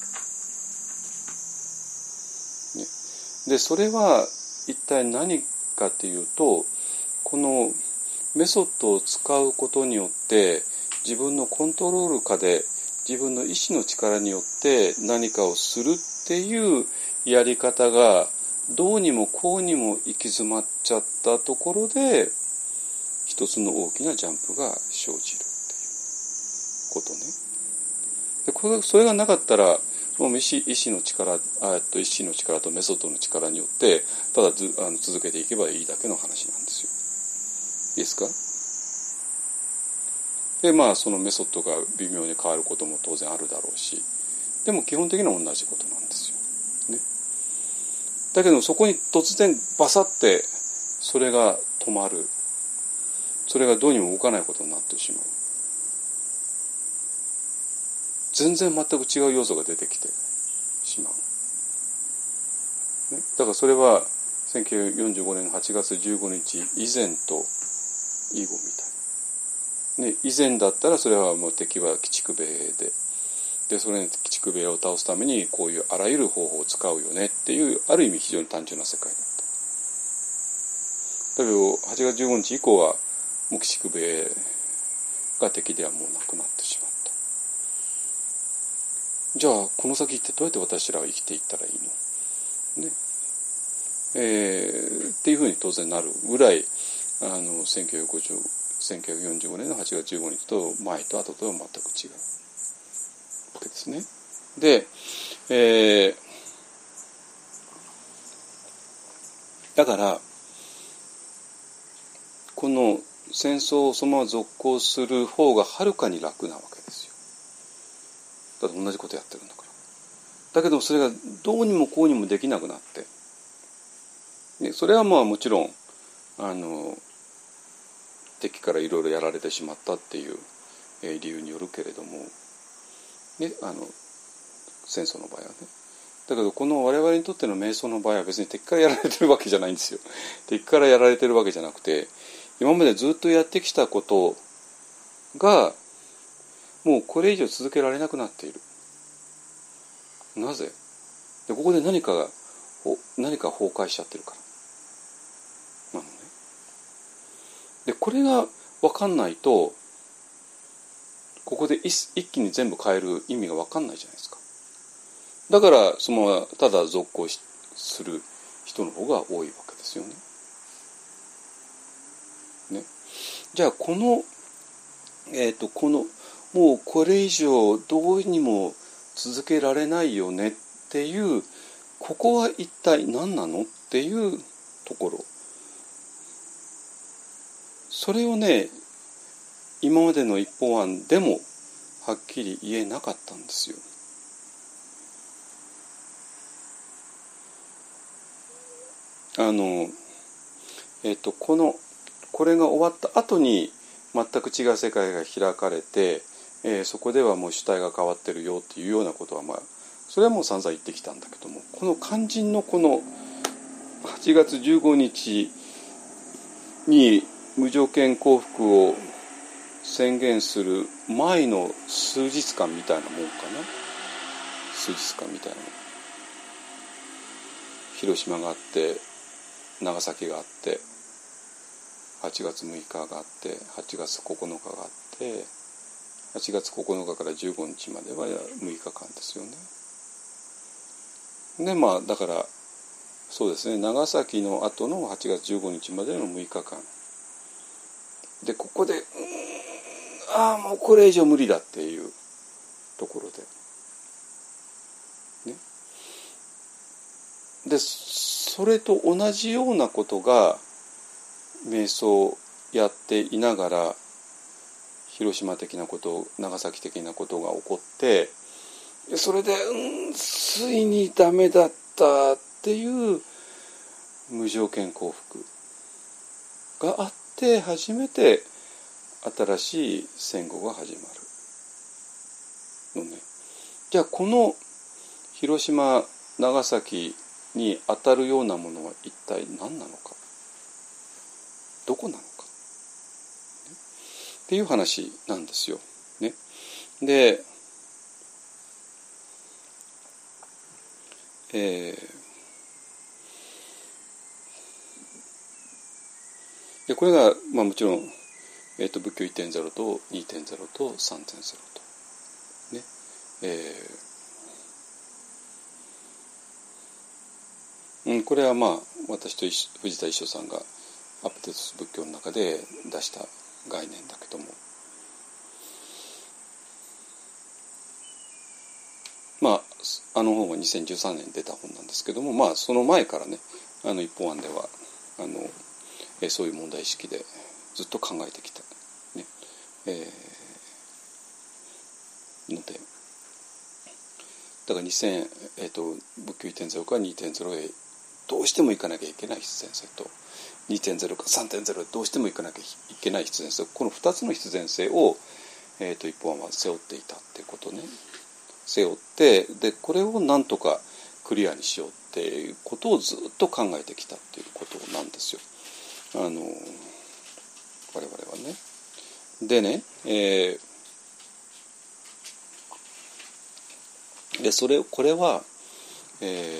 でそれは一体何かというと、このメソッドを使うことによって自分のコントロール下で自分の意志の力によって何かをするっていうやり方がどうにもこうにも行き詰まっちゃったところで一つの大きなジャンプが生じるっていうことね。でこれそれがなかったらもう意志、意志の力、あと意志の力とメソッドの力によってただずあの続けていけばいいだけの話なんですよ。いいですか？でまあそのメソッドが微妙に変わることも当然あるだろうし、でも基本的には同じことなんですよ、ね、だけどそこに突然バサってそれが止まる、それがどうにも動かないことになってしまう、全然全く違う要素が出てきてしまう、ね、だからそれはせんきゅうひゃくよんじゅうごねんのはちがつじゅうごにち以前と以後みたいな、ね、以前だったらそれはもう敵は鬼畜米兵で、でそれに鬼畜米兵を倒すためにこういうあらゆる方法を使うよねっていうある意味非常に単純な世界だった。だけどはちがつじゅうごにち以降はもう鬼畜米兵が敵ではもうなくなってしまう。じゃあこの先ってどうやって私らは生きていったらいいの、ねえー、っていうふうに当然なるぐらいあのせんきゅうひゃくごじゅう、せんきゅうひゃくよんじゅうごねんのはちがつじゅうごにちと前と後とは全く違うわけですね。で、えー、だからこの戦争をそのまま続行する方がはるかに楽なわけですよ。だって同じことやってるんだから。だけどそれがどうにもこうにもできなくなって、ね、それはまあもちろんあの敵からいろいろやられてしまったっていう、えー、理由によるけれども、ね、あの戦争の場合はね。だけどこの我々にとっての瞑想の場合は別に敵からやられてるわけじゃないんですよ。敵からやられてるわけじゃなくて、今までずっとやってきたことがもうこれ以上続けられなくなっている。なぜ？でここで何かが何か崩壊しちゃってるからなのね。でこれが分かんないとここで一気に全部変える意味が分かんないじゃないですか。だからそのままただ続行しする人の方が多いわけですよね。ね。じゃあこのえっとこのもうこれ以上どうにも続けられないよねっていうここは一体何なのっていうところ、それをね今までの一方案でもはっきり言えなかったんですよ。あのえっとこのこれが終わった後に全く違う世界が開かれて、えー、そこではもう主体が変わってるよっていうようなことはまあそれはもう散々言ってきたんだけども、この肝心のこのはちがつじゅうごにちに無条件降伏を宣言する前の数日間みたいなもんかな。数日間みたいなもん。広島があって長崎があってはちがつむいかがあってはちがつここのかがあってはちがつここのかからじゅうごにちまではむいかかんですよね。でまあだからそうですね、長崎の後のはちがつじゅうごにちまでのむいかかんでここでうーんああもうこれ以上無理だっていうところでね。でそれと同じようなことが瞑想をやっていながら広島的なこと長崎的なことが起こってそれでうんついにダメだったっていう無条件降伏があって初めて新しい戦後が始まるのね。じゃあこの広島長崎に当たるようなものは一体何なのか、どこなのか、ね、っていう話なんですよ。ね、で、えー、でこれが、まあ、もちろん、えー、と仏教 いってんゼロ と にてんゼロ と さんてんゼロ とね、えーうん、これはまあ私と藤田一生さんがアップデートする仏教の中で出した概念だけども、まああの本はにせんじゅうさんねんに出た本なんですけども、まあその前からねあの一本案ではあのえそういう問題意識でずっと考えてきた、ねえー、のでだからにせん、えー、と仏教 いってんゼロ から にてんゼロ へどうしても行かなきゃいけない必然性と にてんゼロ か さんてんゼロ へどうしても行かなきゃいけない必然性、このふたつの必然性を、えー、と一本案は背負っていたっていうことね。背負ってでこれをなんとかクリアにしようっていうことをずっと考えてきたっていうことなんですよ。あの我々はね。でね、えー、でそれこれは、え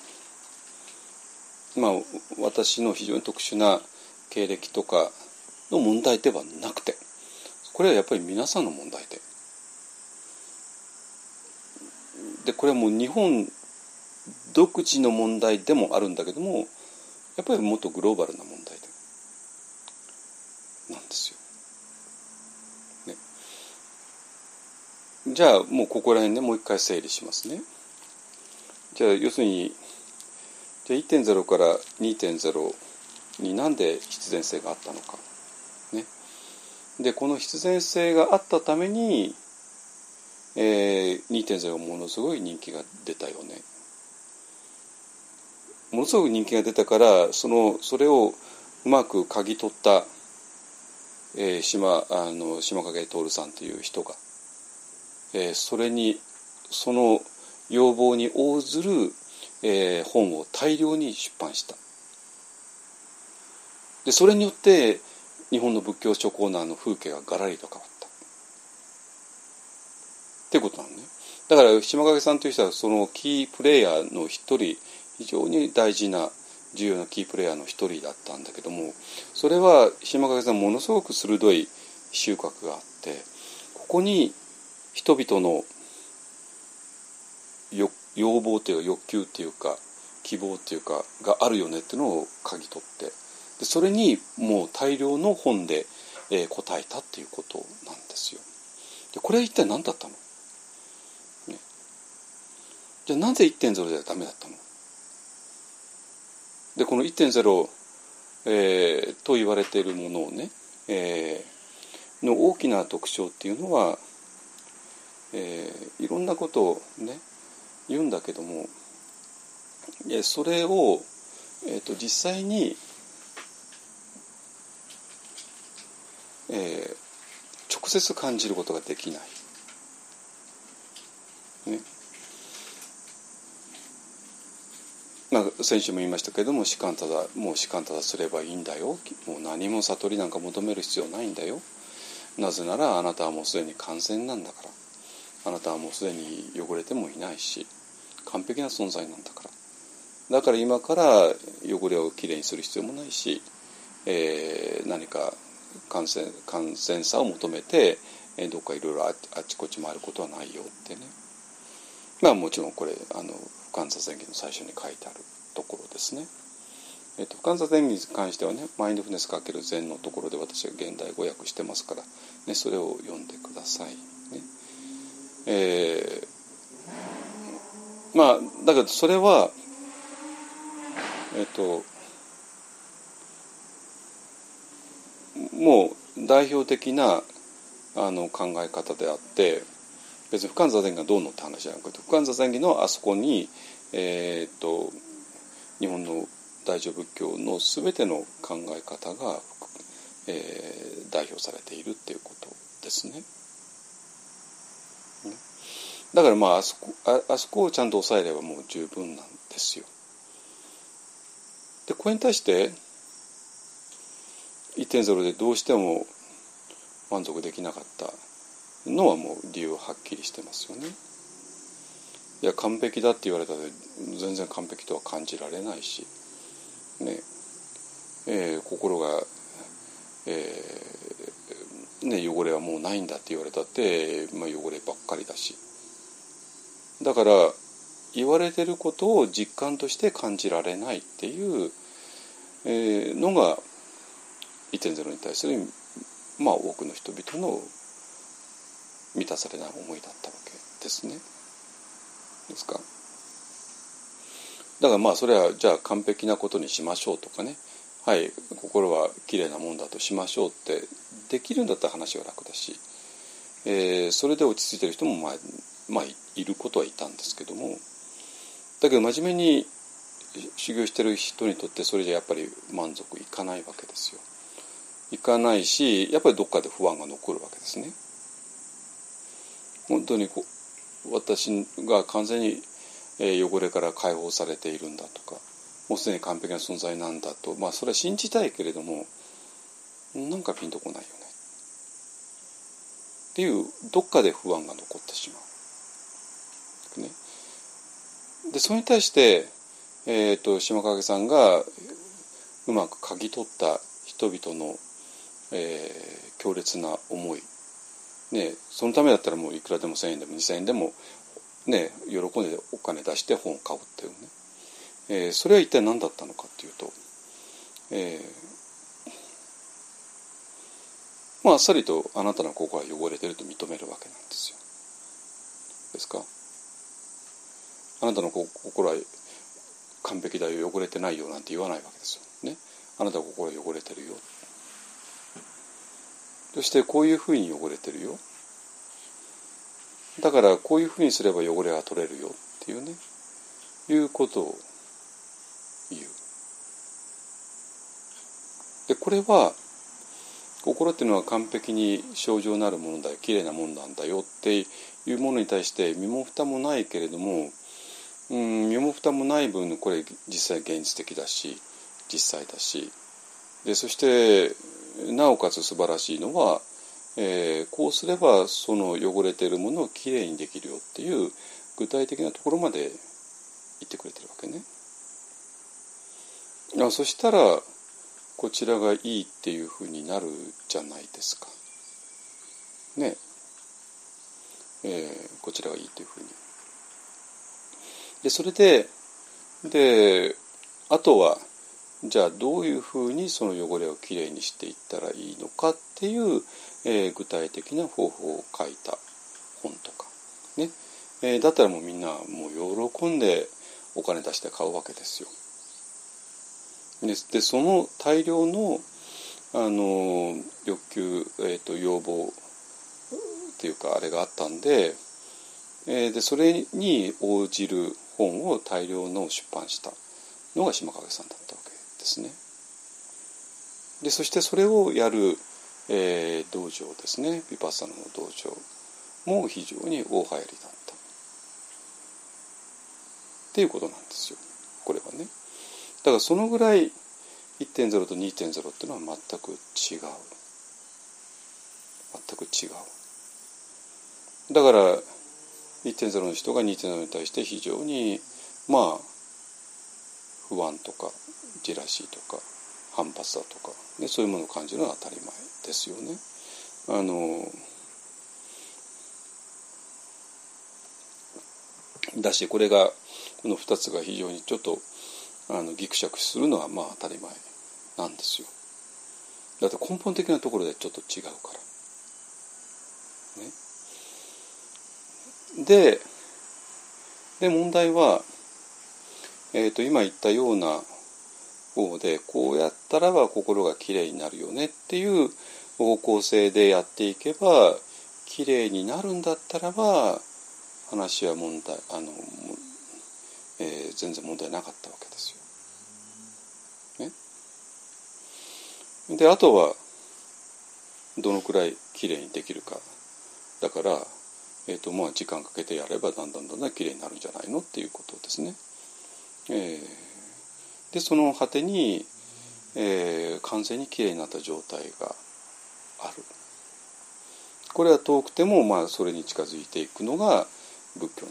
ー、まあ私の非常に特殊な経歴とかの問題ではなくて、これはやっぱり皆さんの問題で。でこれはもう日本独自の問題でもあるんだけども、やっぱりもっとグローバルな問題でなんですよ、ね、じゃあもうここら辺でもう一回整理しますね。じゃあ要するにじゃあ いってんゼロ から にてんゼロ になんで必然性があったのか、ね、でこの必然性があったためにえー、にてんゼロ ものすごい人気が出たよね。ものすごく人気が出たからそのそれをうまく嗅ぎ取った、えー、島あの島影徹さんという人が、えー、それにその要望に応ずる、えー、本を大量に出版した。でそれによって日本の仏教書コーナーの風景がガラリと変わったっていうことなのね。だから島影さんという人はそのキープレイヤーの一人、非常に大事な重要なキープレイヤーの一人だったんだけども、それは島影さんものすごく鋭い収穫があって、ここに人々の要望というか欲求というか希望というかがあるよねっていうのを嗅ぎ取って、でそれにもう大量の本で、えー、答えたっていうことなんですよ。でこれは一体何だったの、ね、じゃあなぜ いってんゼロ ではダメだったの。でこの いってんゼロ、えー、と言われているものをね、えー、の大きな特徴っていうのは、えー、いろんなことをね言うんだけども、それを、えー、と実際に、えー、直接感じることができない、ね。まあ、先週も言いましたけれども、士官ただもう士官ただすればいいんだよ、もう何も悟りなんか求める必要ないんだよ、なぜならあなたはもうすでに完全なんだから、あなたはもうすでに汚れてもいないし完璧な存在なんだから、だから今から汚れをきれいにする必要もないし、えー、何か完全、完全さを求めて、えー、どっかいろいろあっちこっち回ることはないよってね。まあもちろんこれあの不完座前儀の最初に書いてあるところですね。えっと、不完座前儀に関してはね、マインドフルネス×禅のところで私は現代語訳してますから、ね、それを読んでください、ね。えー、まあだけどそれはえっともう代表的なあの考え方であって、別に不完座前儀がどうのって話じゃなくて、不完座前儀のあそこに、えー、っと日本の大乗仏教のすべての考え方が、えー、代表されているっていうことですね。だからまああそこ、あ、あそこをちゃんと抑えればもう十分なんですよ。でこれに対して いってんゼロ でどうしても満足できなかったのはもう理由ははっきりしてますよね。いや完璧だって言われたら全然完璧とは感じられないし、ねえー、心が、えーね、汚れはもうないんだって言われたって、まあ、汚ればっかりだし、だから言われてることを実感として感じられないっていう、えー、のが いってんゼロ に対する、まあ、多くの人々の満たされない思いだったわけですね。ですか。だからまあそれはじゃあ完璧なことにしましょうとかね、はい心はきれいなもんだとしましょうってできるんだったら話は楽だし、えー、それで落ち着いてる人もまあ、まあ、いることはいたんですけども、だけど真面目に修行してる人にとってそれじゃやっぱり満足いかないわけですよ。いかないし、やっぱりどっかで不安が残るわけですね。本当にこう私が完全に汚れから解放されているんだとか、もうすでに完璧な存在なんだと、まあそれは信じたいけれどもなんかピンとこないよねっていうどっかで不安が残ってしまう、ね。でそれに対して、えー、と島影さんがうまく嗅ぎ取った人々の、えー、強烈な思い、ね、そのためだったらもういくらでもせんえんでもにせんえんでも、ね、喜んでお金出して本を買うっていうね、えー、それは一体何だったのかっていうと、えー、まああっさりとあなたの心は汚れてると認めるわけなんですよ。ですか。あなたの心は完璧だよ、汚れてないよなんて言わないわけですよ、ね。あなたの心は汚れてるよ、そしてこういうふうに汚れてるよ、だからこういうふうにすれば汚れが取れるよっていうね、いうことを言う。でこれは心っていうのは完璧に清浄なるものだよ、きれいなものなんだよっていいうものに対して身も蓋もないけれども、うん、身も蓋もない分これ実際現実的だし実際だし、でそしてなおかつ素晴らしいのは、えー、こうすればその汚れているものをきれいにできるよっていう具体的なところまで言ってくれてるわけね。あ、そしたらこちらがいいっていうふうになるじゃないですかね、えー、こちらがいいというふうに。でそれでであとはじゃあどういうふうにその汚れをきれいにしていったらいいのかっていう、えー、具体的な方法を書いた本とかね、えー、だったらもうみんなもう喜んでお金出して買うわけですよ。で, でその大量のあの欲求、えー、と要望っていうかあれがあったんで、えー、でそれに応じる本を大量の出版したのが島影さんだったわけですね。でそしてそれをやる、えー、道場ですね、ヴィパッサナの道場も非常に大流行りだったっていうことなんですよ、これはね。だからそのぐらい いってんゼロ と にてんゼロ っていうのは全く違う全く違う。だから いってんゼロ の人が にてんゼロ に対して非常にまあ不安とかジェラシーとか反発だとか、ね、そういうものを感じるのは当たり前ですよね。あのだしこれがこのふたつが非常にちょっとあのギクシャクするのはまあ当たり前なんですよ。だって根本的なところでちょっと違うからね。で、で問題は、えーと、今言ったような方でこうやったらば心がきれいになるよねっていう方向性でやっていけばきれいになるんだったらば話は問題あの、えー、全然問題なかったわけですよ。であとはどのくらいきれいにできるかだから、えーとまあ、時間かけてやればだんだんだんだんきれいになるんじゃないのっていうことですね。えー、でその果てに、えー、完全にきれいになった状態がある。これは遠くても、まあ、それに近づいていくのが仏教なん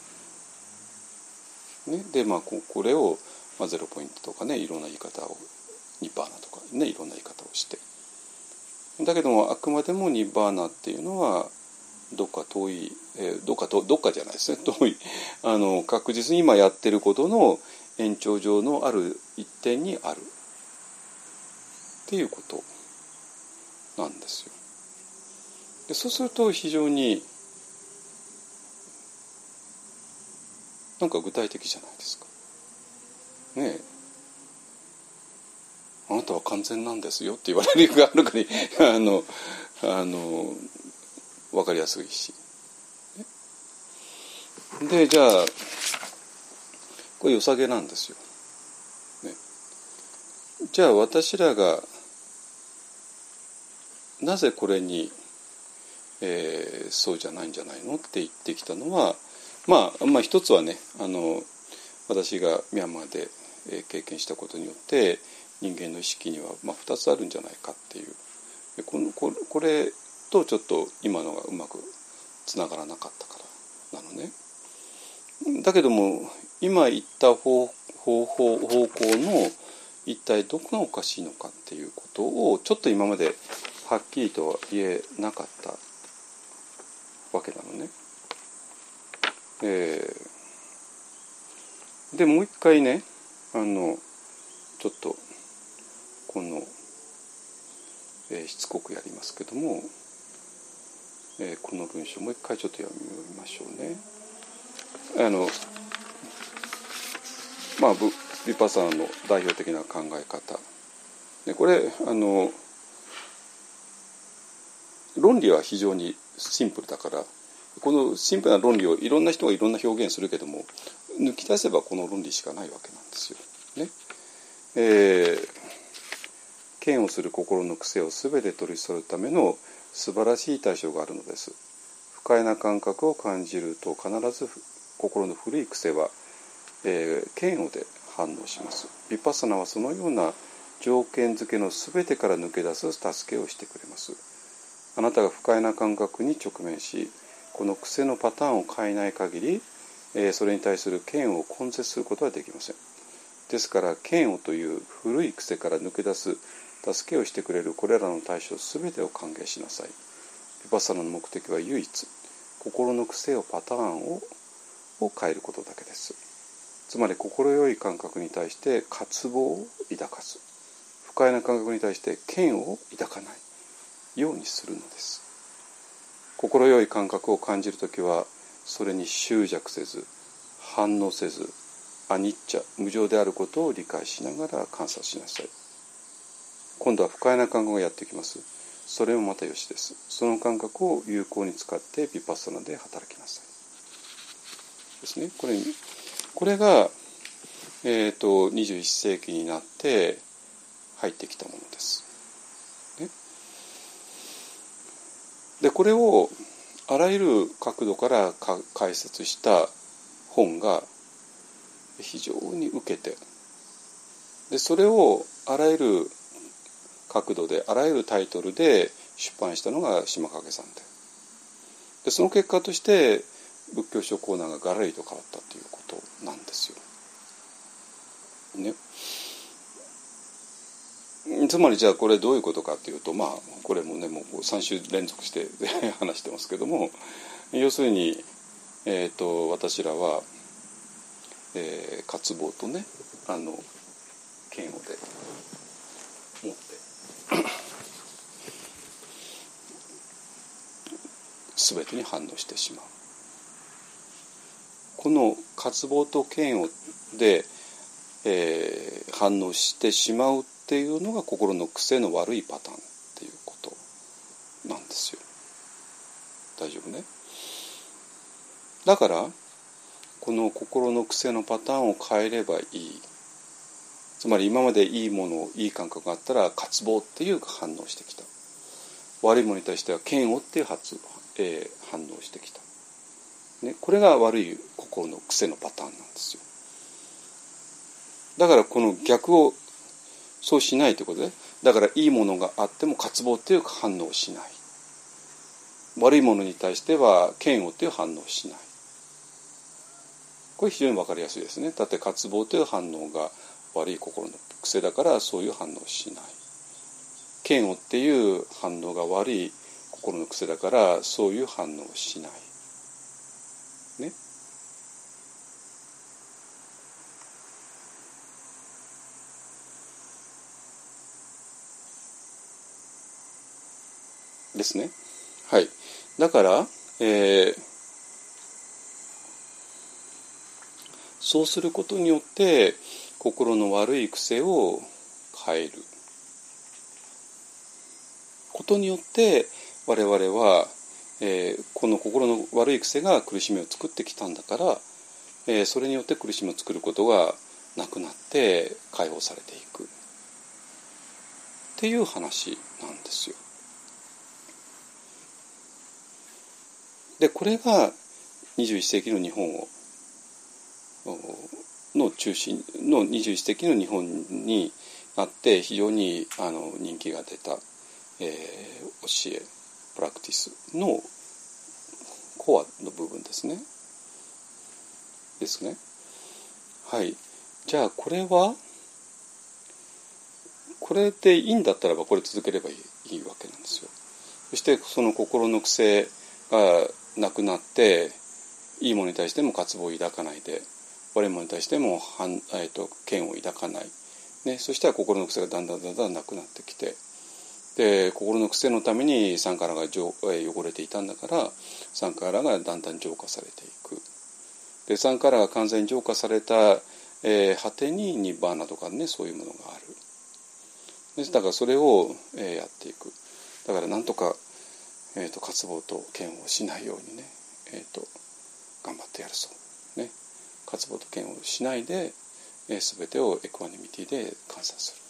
だよ。ね、でまあこれを、まあ、ゼロポイントとかねいろんな言い方をニッバーナとかねいろんな言い方をして、だけどもあくまでもニッバーナっていうのはどっか遠い、えー、どっかとどっかじゃないですね、遠いあの確実に今やってることの延長上のある一点にあるっていうことなんですよ。でそうすると非常になんか具体的じゃないですかねえ。あなたは完全なんですよって言われるがあるからあのあの分かりやすいし、ね、でじゃあこれ良さげなんですよ、ね、じゃあ私らがなぜこれに、えー、そうじゃないんじゃないのって言ってきたのは、まあ、まあ一つはねあの私がミャンマーで経験したことによって人間の意識にはまあふたつあるんじゃないかっていう、このここれとちょっと今のがうまくつながらなかったからなのね。だけども今言った方法方向の一体どこがおかしいのかっていうことをちょっと今まではっきりとは言えなかったわけなのね。えー、でもう一回ねあのちょっとこの、えー、しつこくやりますけども、えー、この文章もう一回ちょっと読みましょうね。あのまあヴィパッサナの代表的な考え方、ね、これあの論理は非常にシンプルだからこのシンプルな論理をいろんな人がいろんな表現するけども抜き出せばこの論理しかないわけなんですよ、ねえー、嫌悪する心の癖をすべて取り去るための素晴らしい対処があるのです。 不快な感覚を感じると必ず心の古い癖は、えー、嫌悪で反応します。ヴィパッサナはそのような条件付けのすべてから抜け出す助けをしてくれます。あなたが不快な感覚に直面し、この癖のパターンを変えない限り、えー、それに対する嫌悪を根絶することはできません。ですから嫌悪という古い癖から抜け出す助けをしてくれるこれらの対象すべてを歓迎しなさい。ヴィパッサナの目的は唯一、心の癖をパターンをを変えることだけです。つまり心よい感覚に対して渇望を抱かず、不快な感覚に対して嫌悪を抱かないようにするのです。心よい感覚を感じるときは、それに執着せず、反応せず、アニッチャ、無常であることを理解しながら観察しなさい。今度は不快な感覚がやってきます。それもまたよしです。その感覚を有効に使ってヴィパッサナで働きなさい。ですね。これ、これが、えーと、にじゅういっ世紀になって入ってきたものです。ね、で、これをあらゆる角度からか解説した本が非常に受けて、で、それをあらゆる角度で、あらゆるタイトルで出版したのが島影さんで、で、その結果として仏教書コーナーがガラリと変わったということなんですよ。ね。つまりじゃあこれどういうことかというと、まあこれもねもうさん週連続して話してますけども、要するに、えーと、私らは、えー、渇望とね、あの嫌悪で持って全てに反応してしまう。この渇望と嫌悪で、えー、反応してしまうっていうのが心の癖の悪いパターンっていうことなんですよ。大丈夫ね。だからこの心の癖のパターンを変えればいい。つまり今までいいもの、いい感覚があったら渇望っていう反応してきた。悪いものに対しては嫌悪っていう発、えー、反応してきた。ね、これが悪い心の癖のパターンなんですよ。だからこの逆をそうしないということで、だからいいものがあっても渇望という反応をしない。悪いものに対しては嫌悪という反応をしない。これ非常に分かりやすいですね。だって渇望という反応が悪い心の癖だからそういう反応をしない。嫌悪っていう反応が悪い心の癖だからそういう反応をしない。ね。ですね。はい。だから、えー、そうすることによって心の悪い癖を変えることによって我々は、えー、この心の悪い癖が苦しみを作ってきたんだから、えー、それによって苦しみを作ることがなくなって解放されていくっていう話なんですよ。でこれがにじゅういっ世紀の日本をの中心のにじゅういっ世紀の日本にあって非常にあの人気が出た、えー、教えプラクティスのコアの部分ですね。ですね。はい。じゃあこれはこれでいいんだったらばこれ続ければいい、いいわけなんですよ。そしてその心の癖がなくなっていいものに対しても渇望を抱かないで悪いものに対しても反、えー、と嫌悪を抱かない、ね、そしたら心の癖がだんだんだんだんなくなってきてで心の癖のためにサンカラが汚れていたんだからサンカラがだんだん浄化されていく。でサンカラが完全に浄化された、えー、果てにニッバーナとかねそういうものがある。だからそれを、えー、やっていく。だからなんとか、えー、と渇望と嫌悪をしないようにね、えー、と頑張ってやるそうね。渇望と嫌悪をしないで、えー、全てをエクワニミティで観察する。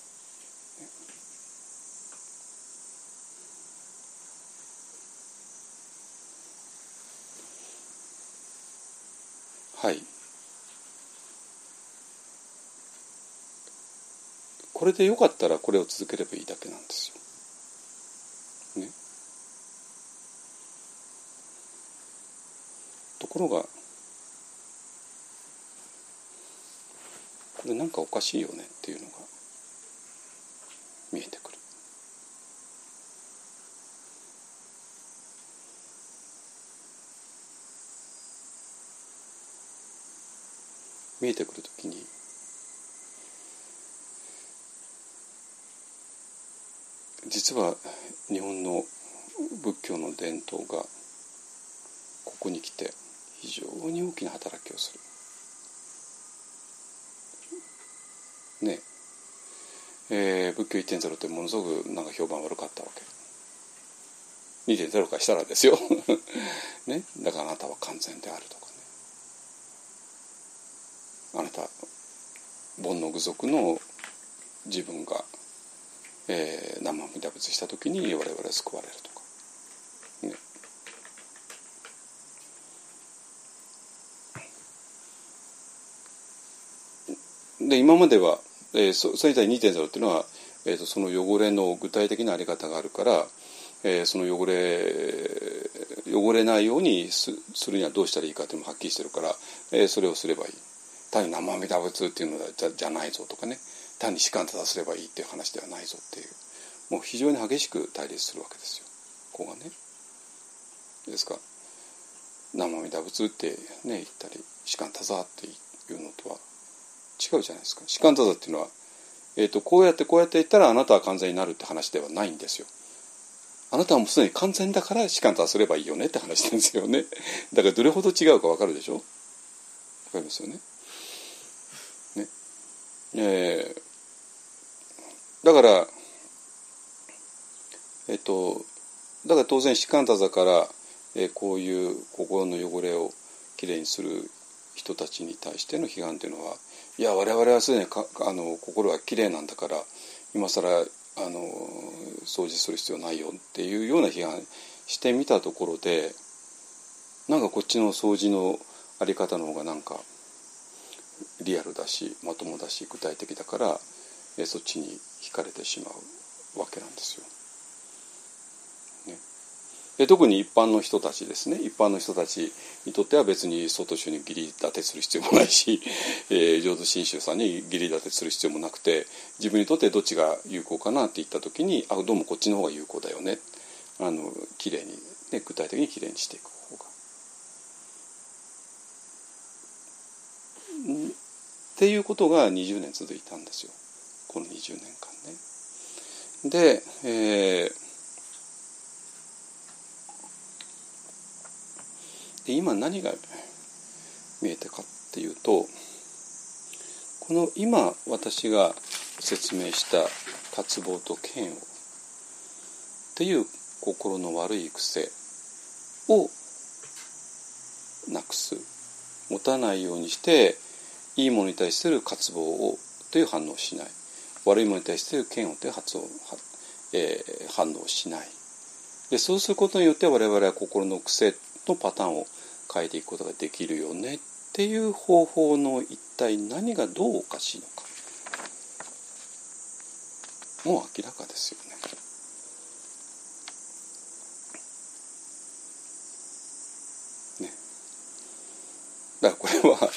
はい、これでよかったらこれを続ければいいだけなんですよ、ね、ところがこれなんかおかしいよねっていうのが見えてくる。見えてくるときに実は日本の仏教の伝統がここに来て非常に大きな働きをする。ねえー、仏教 いってんゼロ ってものすごくなんか評判悪かったわけ。にてんゼロ からしたらですよ、ね、だからあなたは完全であるとかね、あなた煩悩具足の自分が、えー、南無阿弥陀仏したときに我々は救われるとか、ね、で今までは、えー、そ, それ自体 にてんゼロ っていうのは、えー、とその汚れの具体的なあり方があるから、えー、その汚れ汚れないように す, するにはどうしたらいいかっていうのもはっきりしてるから、えー、それをすればいい。単に南無阿弥陀仏っていうのじ ゃ, じゃないぞとかね、単に士官正すればいいっていう話ではないぞっていう、もう非常に激しく対立するわけですよ、ここがね。ですから南無阿弥陀仏ってね言ったり士官正っていうのとは違うじゃないですか。士官正っていうのは、えーと、こうやってこうやって言ったらあなたは完全になるって話ではないんですよ。あなたはもうすでに完全だから士官正すればいいよねって話なんですよね。だからどれほど違うか分かるでしょ。分かりますよね。ねえー、だからえっ、ー、とだから当然士官正から、えー、こういう心の汚れをきれいにする人たちに対しての批判というのは、いや我々はすでにかあの心はきれいなんだから今更あの掃除する必要ないよっていうような批判してみたところで、なんかこっちの掃除のあり方の方がなんかリアルだしまともだし具体的だから、えそっちに惹かれてしまうわけなんですよ、ね、で特に一般の人たちですね、一般の人たちにとっては別に曹洞宗に義理立てする必要もないし、えー、浄土真宗さんに義理立てする必要もなくて、自分にとってどっちが有効かなって言った時に、あどうもこっちの方が有効だよね、あのきれいに、ね、具体的にきれいにしていく方がっていうことがにじゅうねん続いたんですよ、このにじゅうねんかんね。で、えー、で今何が見えてかっていうと、この今私が説明した渇望と嫌悪っていう心の悪い癖をなくす、持たないようにしていいものに対する渇望をという反応をしない、悪いものに対する嫌悪という発音、えー、反応をしない。でそうすることによって我々は心の癖のパターンを変えていくことができるよねっていう方法の一体何がどうおかしいのかもう明らかですよね。ね、だからこれは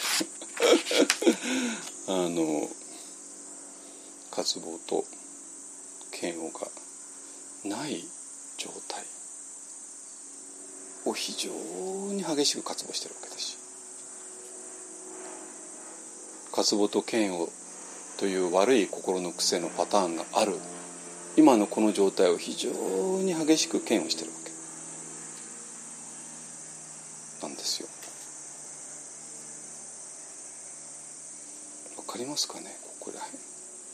あの渇望と嫌悪がない状態を非常に激しく渇望しているわけですし、渇望と嫌悪という悪い心の癖のパターンがある今のこの状態を非常に激しく嫌悪しているわけなんですよ。わかりますかね、ここら辺。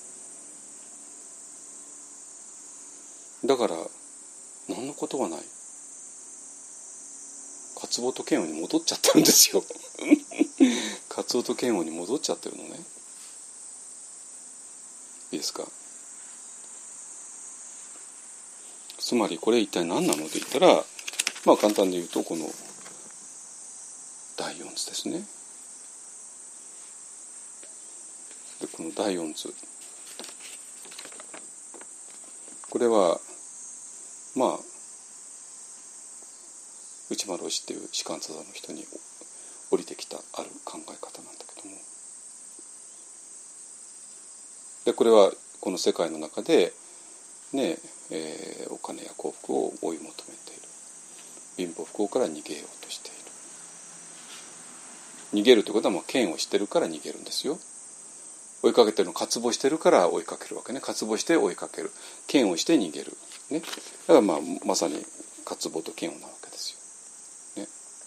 だから何のことはない、渇望と嫌悪に戻っちゃってるんですよ渇望と嫌悪に戻っちゃってるのね。いいですか。つまりこれ一体何なのと言ったら、まあ簡単に言うとこのだいよんつですね。 この第四図、これはまあ内丸押しっていう士官座座の人に降りてきたある考え方なんだけども、でこれはこの世界の中でね、えー、お金や幸福を追い求めている、貧乏不幸から逃げようとしている。逃げるということはもう嫌悪してるから逃げるんですよ。追いかけてるの渇望してるから追いかけるわけね。渇望して追いかける、嫌悪して逃げる、ね、だからまあまさに渇望と嫌悪なわけですよ、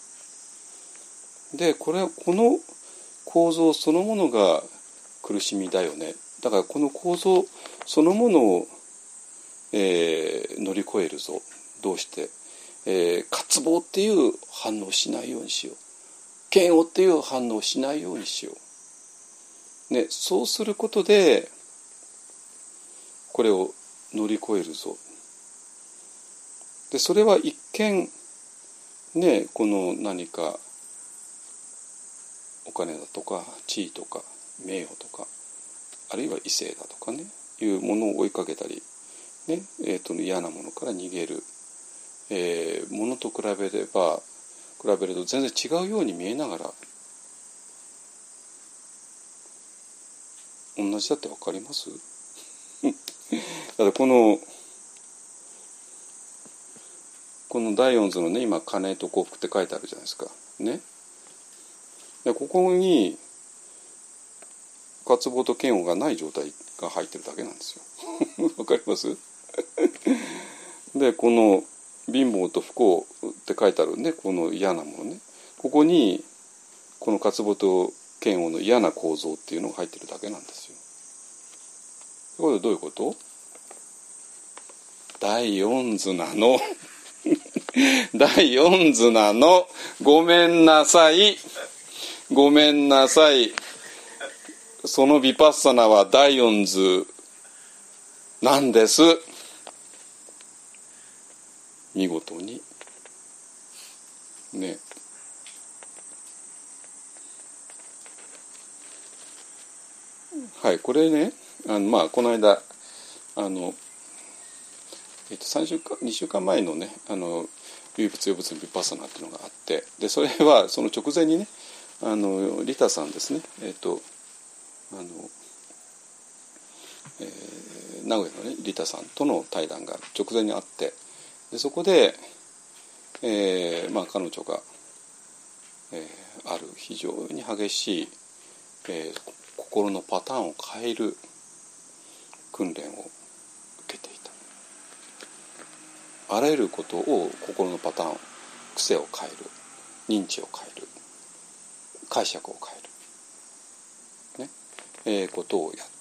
ね、でこれこの構造そのものが苦しみだよね。だからこの構造そのものを、えー、乗り越えるぞ。どうして、えー、渇望っていう反応をしないようにしよう、嫌悪っていう反応をしないようにしよう、ね、そうすることでこれを乗り越えるぞ。でそれは一見ね、この何かお金だとか地位とか名誉とかあるいは異性だとかねいうものを追いかけたり、ねえー、と嫌なものから逃げる、えー、ものと比べれば比べると全然違うように見えながら同じだって分かりますだからこのこの第四図のね今金と幸福って書いてあるじゃないですかね。でここに渇望と嫌悪がない状態が入ってるだけなんですよわかりますでこの貧乏と不幸って書いてあるね、この嫌なものね、ここにこの渇望と嫌悪の嫌な構造っていうのが入ってるだけなんですよ。ということでどういうこと？第四図なの第四図なの。ごめんなさいごめんなさい。そのヴィパッサナは第四図なんです。見事にね。はい、これね、あのまあこの間あのえっとさんしゅうかんにしゅうかんまえのね、あの唯物唯物のヴィパッサナっていうのがあって、でそれはその直前にね、あのリタさんですね、えっとあの、えー、名古屋のねリタさんとの対談が直前にあって、でそこで、えーまあ、彼女が、えー、ある非常に激しい、えー、心のパターンを変える訓練を受けていた。あらゆることを心のパターン、癖を変える、認知を変える、解釈を変える、ねえー、ことをやって、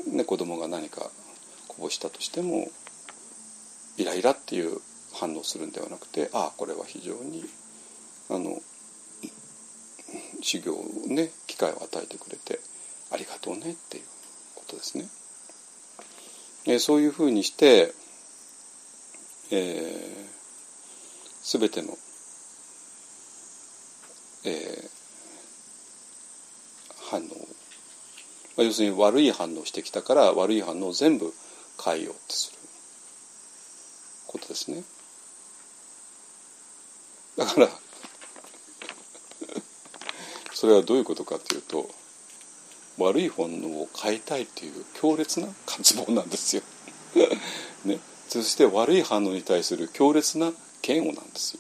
ね、子供が何かこぼしたとしてもイライラっていう反応するんではなくて、ああこれは非常にあの修行ね機会を与えてくれてありがとうねっていうことですね。えー、そういうふうにして、えー、全ての、えー、反応、まあ、要するに悪い反応をしてきたから悪い反応を全部変えようとすることですね。だからそれはどういうことかというと、悪い反応を変えたいという強烈な渇望なんですよ、ね、そして悪い反応に対する強烈な嫌悪なんですよ。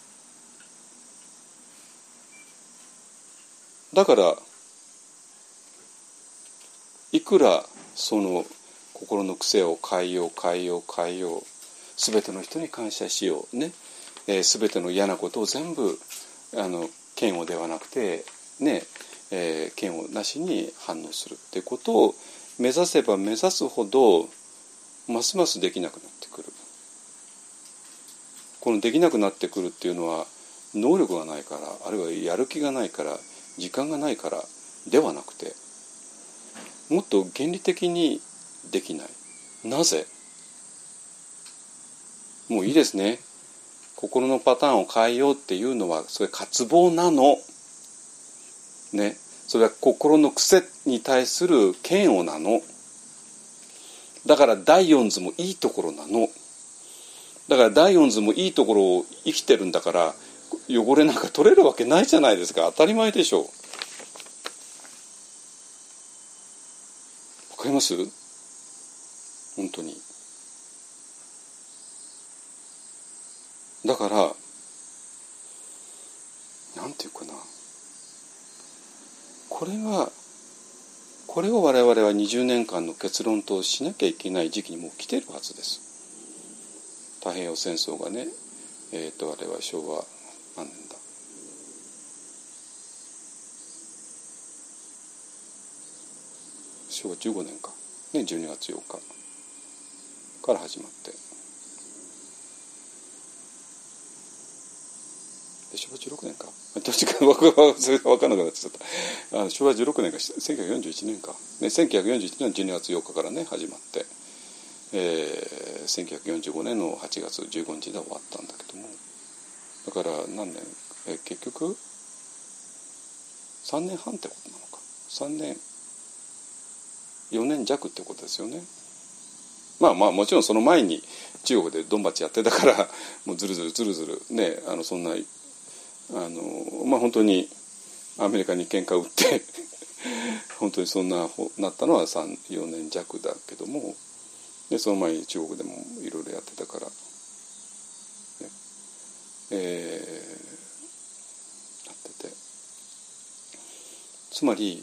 だからいくらその心の癖を変えよう変えよう変えよう、全ての人に感謝しようね、えー、全ての嫌なことを全部あの嫌悪ではなくてね、えー、嫌悪なしに反応するってことを目指せば目指すほどますますできなくなってくる。このできなくなってくるっていうのは能力がないから、あるいはやる気がないから、時間がないからではなくて、もっと原理的にできない。なぜ？もういいですね。心のパターンを変えようっていうのはそれ渇望なの。ね、 それは心の癖に対する嫌悪なの。だから第四図もいいところなの。だから第四図もいいところを生きてるんだから、汚れなんか取れるわけないじゃないですか。当たり前でしょう。わかります？本当に。だからなんていうかな、これがこれを我々はにじゅうねんかんの結論としなきゃいけない時期にもう来てるはずです。太平洋戦争がね、えー、とあれは昭和何年だ、昭和じゅうごねんか、ね、じゅうにがつようかから始まって、昭和じゅうろくねんか、どっちか分からなくなっちゃった。あの昭和じゅうろくねんかせんきゅうひゃくよんじゅういちねんか、ね、せんきゅうひゃくよんじゅういちねんのじゅうにがつようかからね始まって、えー、せんきゅうひゃくよんじゅうごねんのはちがつじゅうごにちで終わったんだけども、だから何年、えー、結局さんねんはんってことなのか、さんねんよねんじゃくってことですよね。まあまあもちろんその前に中国でドンバチやってたからもうずるずるずるずるね、あのそんなあのまあ本当にアメリカに喧嘩売って本当にそんななったのはさん、よねんじゃくだけども、でその前に中国でもいろいろやってたから、ねえー、やってて、つまり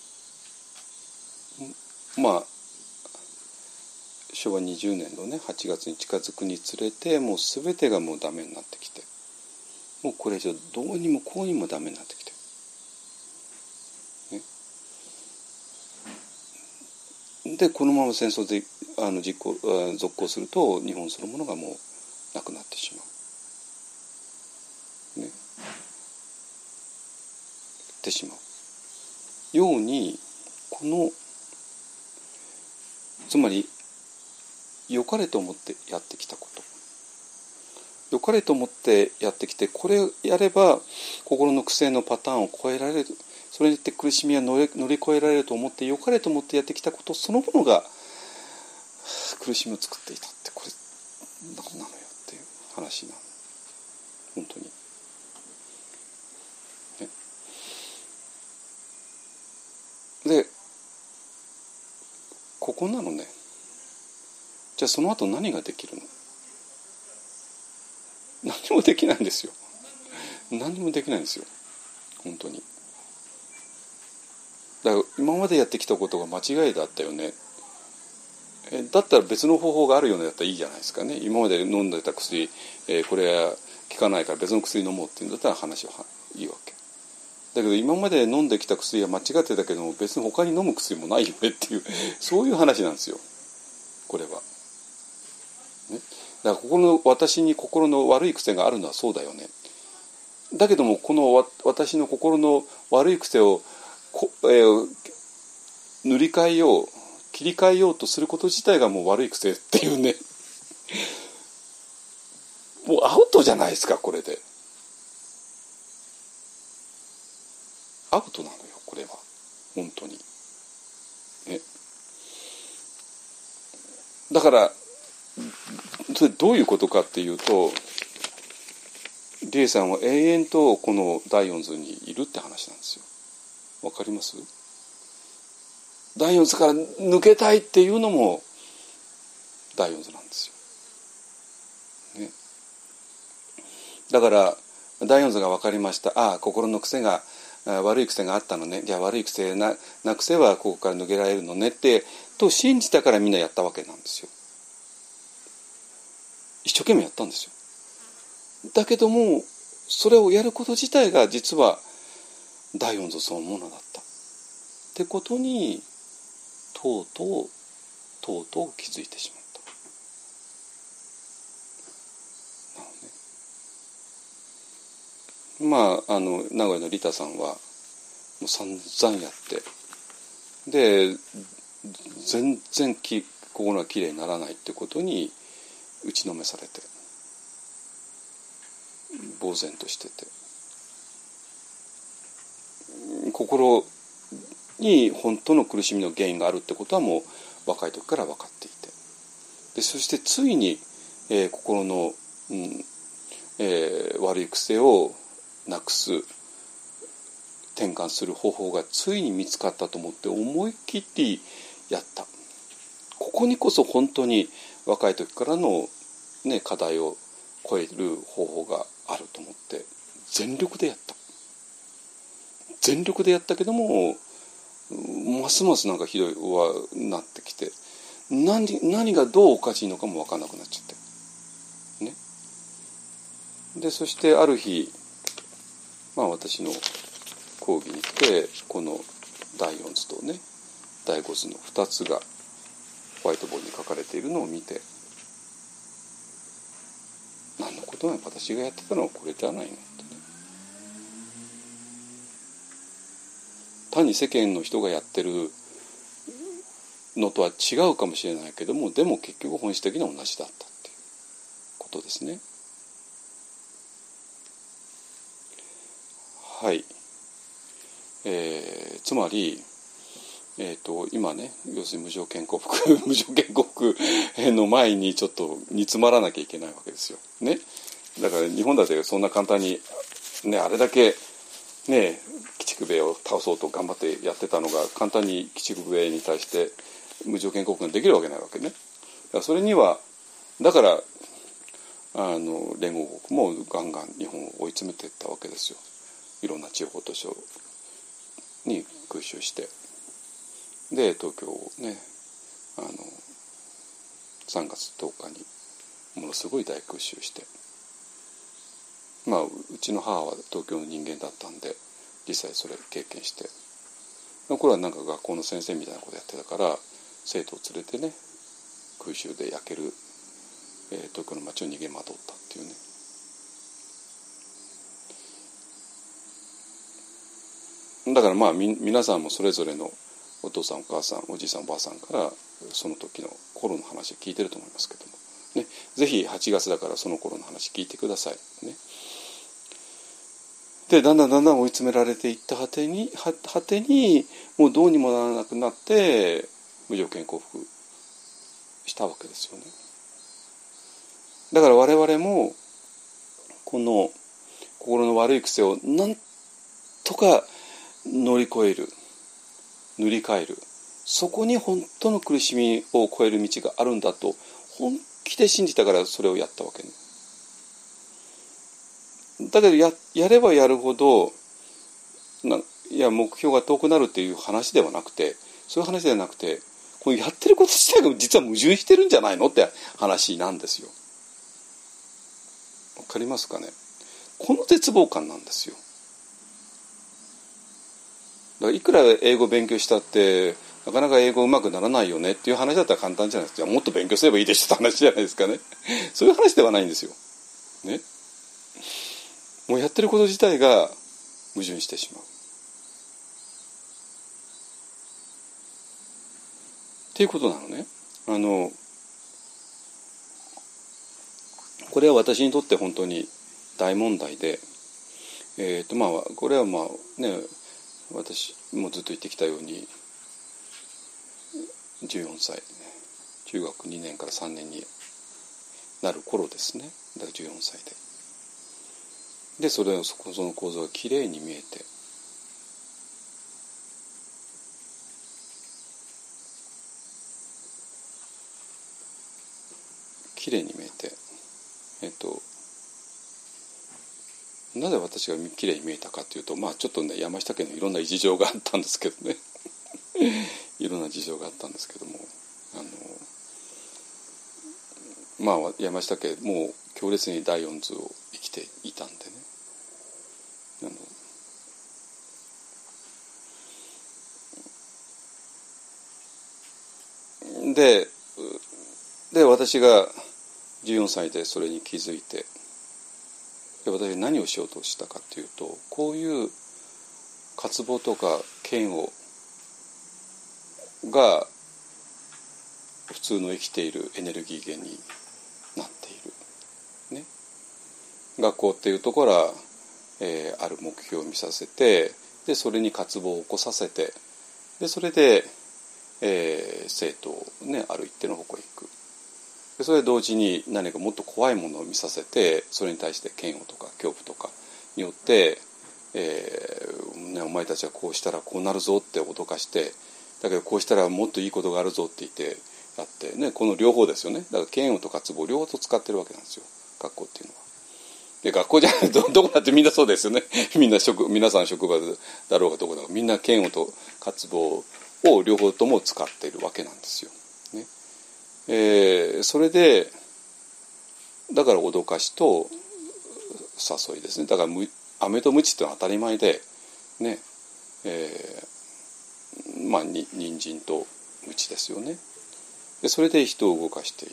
まあしょうわにじゅうねんのねはちがつに近づくにつれて、もう全てがもうダメになってきて、もうこれ以上どうにもこうにもダメになってきて、ね、でこのまま戦争であの実行続行すると日本そのものがもうなくなってしまう、ね、ってしまうように、このつまり良かれと思ってやってきたこと、良かれと思ってやってきて、これをやれば心の癖のパターンを超えられる、それによって苦しみは乗り、乗り越えられると思って良かれと思ってやってきたことそのものが苦しみを作っていたって、これ何なのよっていう話なの、本当に、ね、でここなのね。じゃあその後何ができるの？何もできないんですよ。何もできないんですよ、本当に。だから今までやってきたことが間違いだったよね、えだったら別の方法があるよねだったらいいじゃないですかね。今まで飲んでた薬、えー、これは効かないから別の薬飲もうっていうんだったら話はいいわけだけど、今まで飲んできた薬は間違ってたけども別に他に飲む薬もないよねっていうそういう話なんですよ、これは、ね、だから心の私に心の悪い癖があるのはそうだよね。だけどもこの私の心の悪い癖をこ、えー、塗り替えよう切り替えようとすること自体がもう悪い癖っていうねもうアウトじゃないですか、これでアウトなのよ、これは本当に、ね、だからそれどういうことかっていうと、リエさんは永遠とこの第四図にいるって話なんですよ。わかります？第四図から抜けたいっていうのも第四図なんですよ、ね、だから第四図が分かりました。ああ、心の癖が悪い癖があったのね、じゃあ悪い癖なな癖はここから抜けられるのねってと信じたからみんなやったわけなんですよ。一生懸命やったんですよ。だけどもそれをやること自体が実は第四図そのものだったってことにとうとうとうとう気づいてしまった。まああの名古屋のリタさんはもう散々やってで全然き心がきれいにならないってことに打ちのめされて呆然としてて、心に本当の苦しみの原因があるってことはもう若い時から分かっていて、でそしてついに、えー、心の、うんえー、悪い癖をなくす転換する方法がついに見つかったと思って思い切ってやった。ここにこそ本当に若い時からの、ね、課題を超える方法があると思って全力でやった全力でやったけども、ますますなんかひどいはなってきて、何、何がどうおかしいのかも分からなくなっちゃってね。でそしてある日、まあ、私の講義に来てこのだいよん図とねだいご図のふたつがホワイトボードに書かれているのを見て、何のことない、私がやってたのはこれじゃないのってね。単に世間の人がやってるのとは違うかもしれないけども、でも結局本質的には同じだったっていうことですね。はい、えー、つまり、えーと、今ね、要するに無条件降伏無条件降伏の前にちょっと煮詰まらなきゃいけないわけですよ、ね、だから日本だってそんな簡単に、ね、あれだけ、ね、鬼畜米を倒そうと頑張ってやってたのが簡単に鬼畜米に対して無条件降伏ができるわけないわけね。だからそれにはだからあの連合国もガンガン日本を追い詰めていったわけですよ。いろんな地方都市に空襲して、で東京をねあのさんがつとおかにものすごい大空襲して、まあうちの母は東京の人間だったんで実際それ経験して、これはなんか学校の先生みたいなことやってたから生徒を連れてね空襲で焼ける、えー、東京の街を逃げ惑ったっていうね。だからまあみ皆さんもそれぞれのお父さんお母さんおじいさんおばあさんからその時の頃の話を聞いてると思いますけども、ね、ぜひはちがつだからその頃の話聞いてくださいね。でだんだんだんだん追い詰められていった果てに果てにもうどうにもならなくなって無条件降伏したわけですよね。だから我々もこの心の悪い癖をなんとか乗り越える塗り替える、そこに本当の苦しみを超える道があるんだと本気で信じたからそれをやったわけね。だけど や, やればやるほどないや目標が遠くなるっていう話ではなくて、そういう話ではなくて、このやってること自体が実は矛盾してるんじゃないのって話なんですよ。わかりますかね。この絶望感なんですよ。だからいくら英語勉強したってなかなか英語うまくならないよねっていう話だったら簡単じゃないですか。もっと勉強すればいいでしょって話じゃないですかね。そういう話ではないんですよ。ね。もうやってること自体が矛盾してしまう。っていうことなのね。あのこれは私にとって本当に大問題で、えーとまあこれはまあね。私もずっと言ってきたようにじゅうよんさい中学にねんからさんねんになる頃ですね。だからじゅうよんさいででそれをその構造がきれいに見えて、きれいに見えてえっとなぜ私がきれいに見えたかというと、まあちょっとね山下家のいろんな事情があったんですけどねいろんな事情があったんですけども、あのまあ山下家もう強烈にだいよん図を生きていたんでね、あのでで私がじゅうよんさいでそれに気づいて、で私は何をしようとしたかというと、こういう渇望とか嫌悪が普通の生きているエネルギー源になっている、ね、学校っていうところは、えー、ある目標を見させて、でそれに渇望を起こさせて、 でそれで、えー、生徒を、ね、ある一定の方向へ行く。でそれ同時に何かもっと怖いものを見させて、それに対して嫌悪とか恐怖とかによって、えーね、お前たちはこうしたらこうなるぞって脅かして、だけどこうしたらもっといいことがあるぞって言ってやって、ね、この両方ですよね。だから嫌悪と渇望両方と使ってるわけなんですよ、学校っていうのは。で学校じゃないどどこだってみんなそうですよね。みんな職皆さん職場だろうがどこだろうがみんな嫌悪と渇望を両方とも使っているわけなんですよ、ね。えー、それでだから脅かしと誘いですね。だから飴と鞭ってのは当たり前でね、えー、まあに人参と鞭ですよね。でそれで人を動かしている。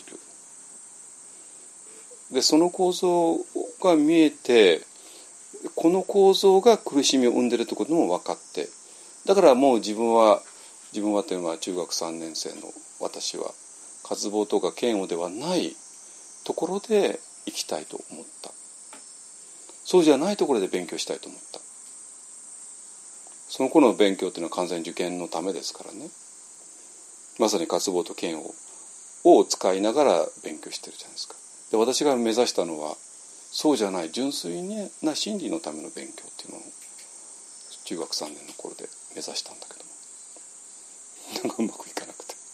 でその構造が見えて、この構造が苦しみを生んでいるということも分かって、だからもう自分は自分はというのは中学さんねん生の私は渇望とか嫌悪ではないところで生きたいと思った。そうじゃないところで勉強したいと思った。その頃の勉強というのは完全に受験のためですからね。まさに渇望と嫌悪を使いながら勉強してるじゃないですか。で私が目指したのはそうじゃない純粋な真理のための勉強っていうのを中学さんねんの頃で目指したんだけども、なんかうまくいかなくて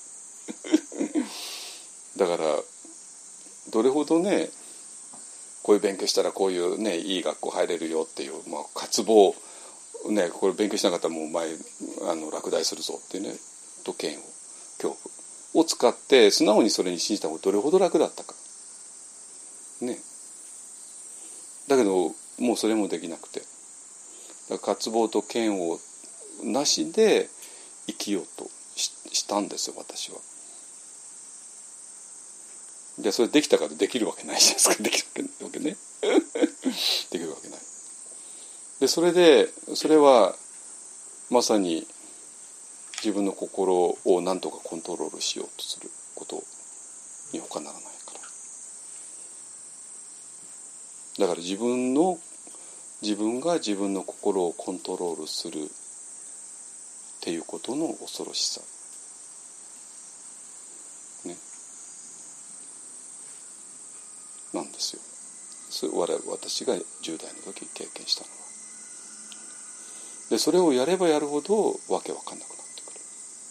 だからどれほどね、こういう勉強したらこういうねいい学校入れるよっていう、まあ、渇望ね、これ勉強しなかったらもうお前あの落第するぞっていうね、と嫌悪恐怖を使って素直にそれに信じた方がどれほど楽だったかね。だけどもうそれもできなくて、だから渇望と嫌悪なしで生きようと し, したんですよ私は。でそれできたからできるわけないじゃないですか。できるわけねできるわけない。でそれでそれはまさに自分の心を何とかコントロールしようとすることに他ならないから。だから自分の自分が自分の心をコントロールするっていうことの恐ろしさねなんですよ。それ我々私がじゅう代の時経験したのは。でそれをやればやるほどわけわかんなくなってくる。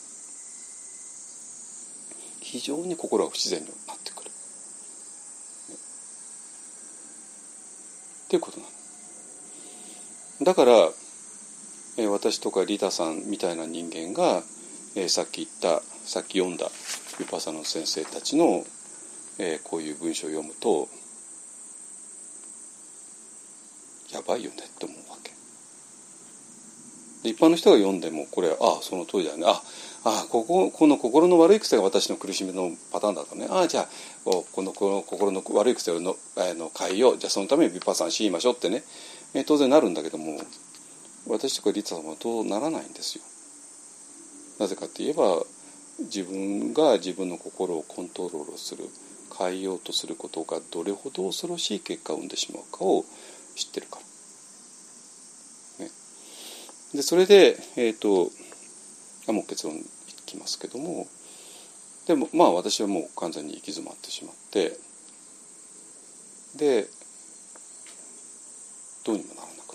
非常に心が不自然になってくる、ね、っていうことなの。だから、えー、私とかリタさんみたいな人間が、えー、さっき言ったさっき読んだヴィパッサナの先生たちの、えー、こういう文章を読むとやばいよねって思うわけで、一般の人が読んでもこれああその通りだよね、ああこここの心の悪い癖が私の苦しみのパターンだとね、ああじゃあこのこの心の悪い癖のの変えよう、じゃあそのためにヴィパッサナしましょうってね、えー、当然なるんだけども、私とかリツさんはそうならないんですよ。なぜかって言えば自分が自分の心をコントロールする、変えようとすることがどれほど恐ろしい結果を生んでしまうかを知ってるから、ね、でそれで、えーと、あもう結論いきますけども、でもまあ私はもう完全に行き詰まってしまって、でどうにもならなくなって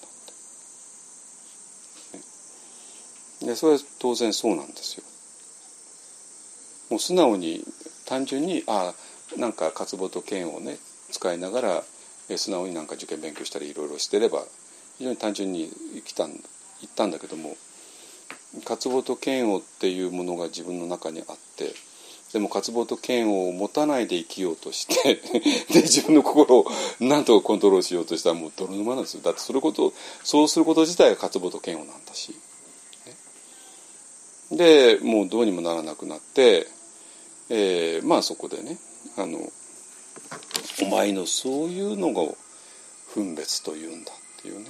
、ね、でそれは当然そうなんですよ。もう素直に単純にあなんか渇望と嫌悪をね使いながらえ素直になんか受験勉強したりいろいろしてれば非常に単純に生きたん言ったんだけども、渇望と嫌悪っていうものが自分の中にあって、でも渇望と嫌悪を持たないで生きようとしてで自分の心をなんとかコントロールしようとしたらもう泥沼なんですよ。だってそれことそうすること自体が渇望と嫌悪なんだし、ね、でもうどうにもならなくなって、えー、まあそこでねあのお前のそういうのが分別というんだっていうね、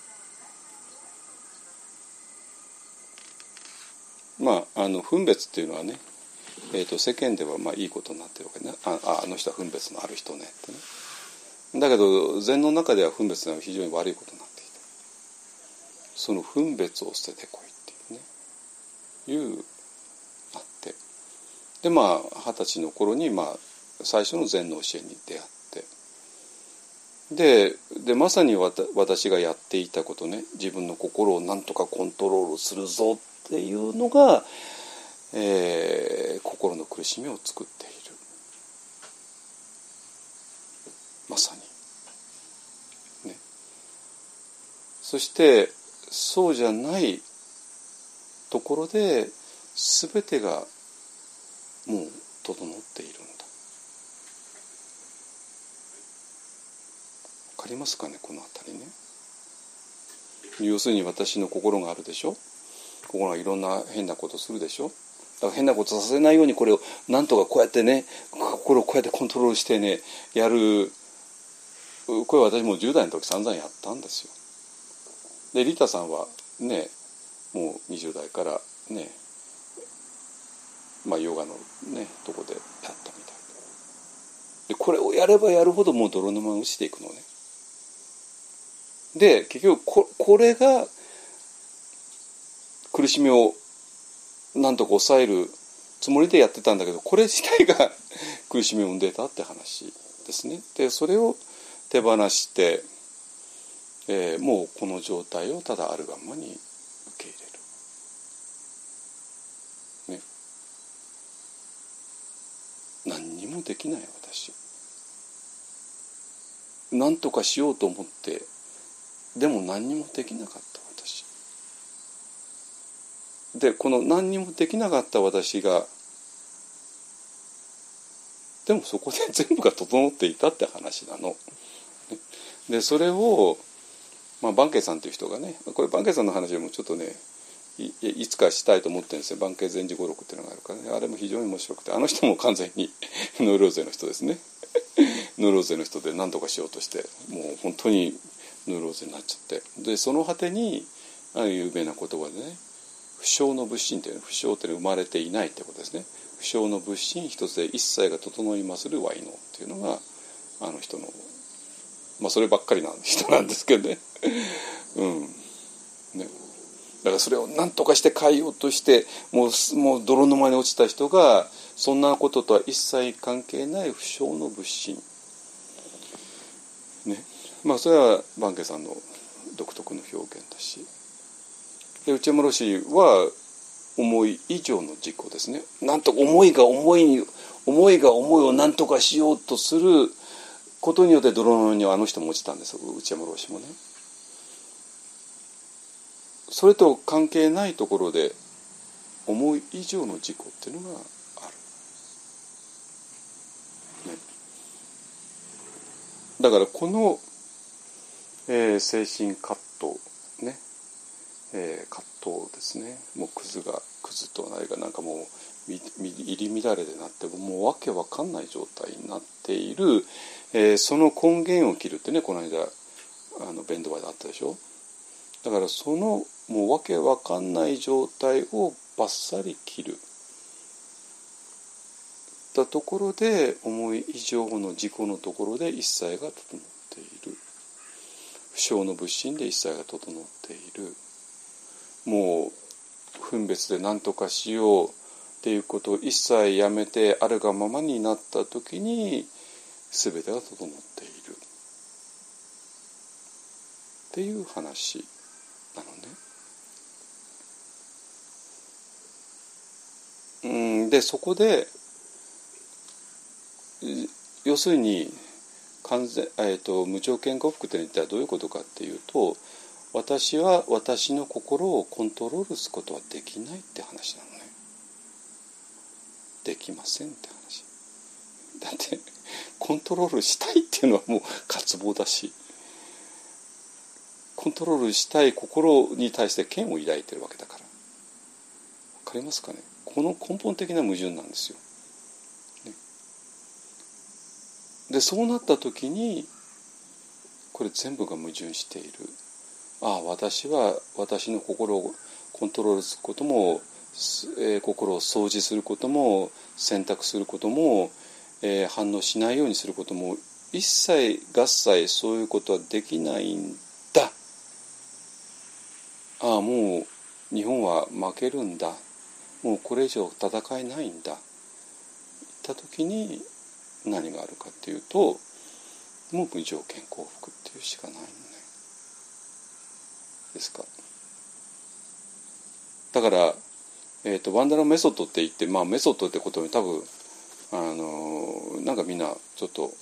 まああの分別っていうのはね、えー、と世間ではまあいいことになってるわけね。 あ, あの人は分別のある人ねってね。だけど禅の中では分別は非常に悪いことになっていて、その分別を捨ててこいっていうね。 いうあって、でまあ二十歳の頃にまあ最初の禅の教えに出会って、ででまさにわた私がやっていたことね、自分の心をなんとかコントロールするぞっていうのが、えー、心の苦しみを作っている。まさに、ね、そしてそうじゃないところで全てがもう整っているんだ。わかりますかね、このあたりね。要するに私の心があるでしょ。心がいろんな変なことするでしょ。だから変なことさせないようにこれをなんとかこうやってね、心をこうやってコントロールしてねやる。これ私もじゅう代の時散々やったんですよ。でリタさんはねもうにじゅう代からね、まあヨガのねとこでやったみたいで、これをやればやるほどもう泥沼に落ちていくのね。で結局 こ, これが苦しみをなんとか抑えるつもりでやってたんだけど、これ自体が苦しみを生んでたって話ですね。でそれを手放して、えー、もうこの状態をただあるがままに受け入れる、ね、何にもできない私、何とかしようと思ってでも何にもできなかった私で、この何にもできなかった私がでもそこで全部が整っていたって話なの。でそれを、まあ、バンケイさんという人がね、これバンケイさんの話でもちょっとね い, いつかしたいと思ってるんですよ。バンケイ禅師語録っていうのがあるからね、あれも非常に面白くて、あの人も完全にノイローゼの人ですね。ノイローゼの人で何とかしようとしてもう本当にノイローゼになっちゃって、でその果てにある有名な言葉でね、不生の仏心っていうのは、不生っていうのは生まれていないってことですね。不生の仏心一つで一切が整いまする歪能っていうのがあの人の、まあそればっかりな人なんですけどね。うんね。だからそれを何とかして変えようとしてもう、もう泥沼に落ちた人がそんなこととは一切関係ない不生の仏心、ね、まあそれはバンケさんの独特の表現だし、で内山老師は思い以上の自己ですね。なんと思いが思いに思いが思いを何とかしようとすることによって泥沼にあの人も落ちたんです、内山老師もね。それと関係ないところで思い以上の自己っていうのがある、ね、だからこの、えー、精神葛藤ね、えー、葛藤ですね。もうクズがクズとないがなんかもう入り乱れでなってもうわけわかんない状態になっている、えー、その根源を切るってね、この間あの弁道場であったでしょ。だからそのもうわけわかんない状態をバッサリ切るたところで、思い以上の自己のところで一切が整っている、不生の仏心で一切が整っている、もう分別で何とかしようっていうことを一切やめてあるがままになった時に全てが整っているっていう話なのね。うんでそこで要するに完全、えーと、無条件幸福って一体どういうことかっていうと、私は私の心をコントロールすることはできないって話なのね。できませんって話だって、コントロールしたいっていうのはもう渇望だし、コントロールしたい心に対して嫌悪を抱いてるわけだから。わかりますかね。この根本的な矛盾なんですよ、ね、でそうなった時にこれ全部が矛盾している。ああ、私は私の心をコントロールすることも、えー、心を掃除することも選択することも、えー、反応しないようにすることも一切合切そういうことはできないんだ。ああ、もう日本は負けるんだ。 もうこれ以上戦えないんだ、言った時に何があるかっていうと、もう無条件降伏っていうしかないのね。ですか。だから、えーと、ワンダラメソッドって言って、まあメソッドってことに多分あのなんかみんなちょっと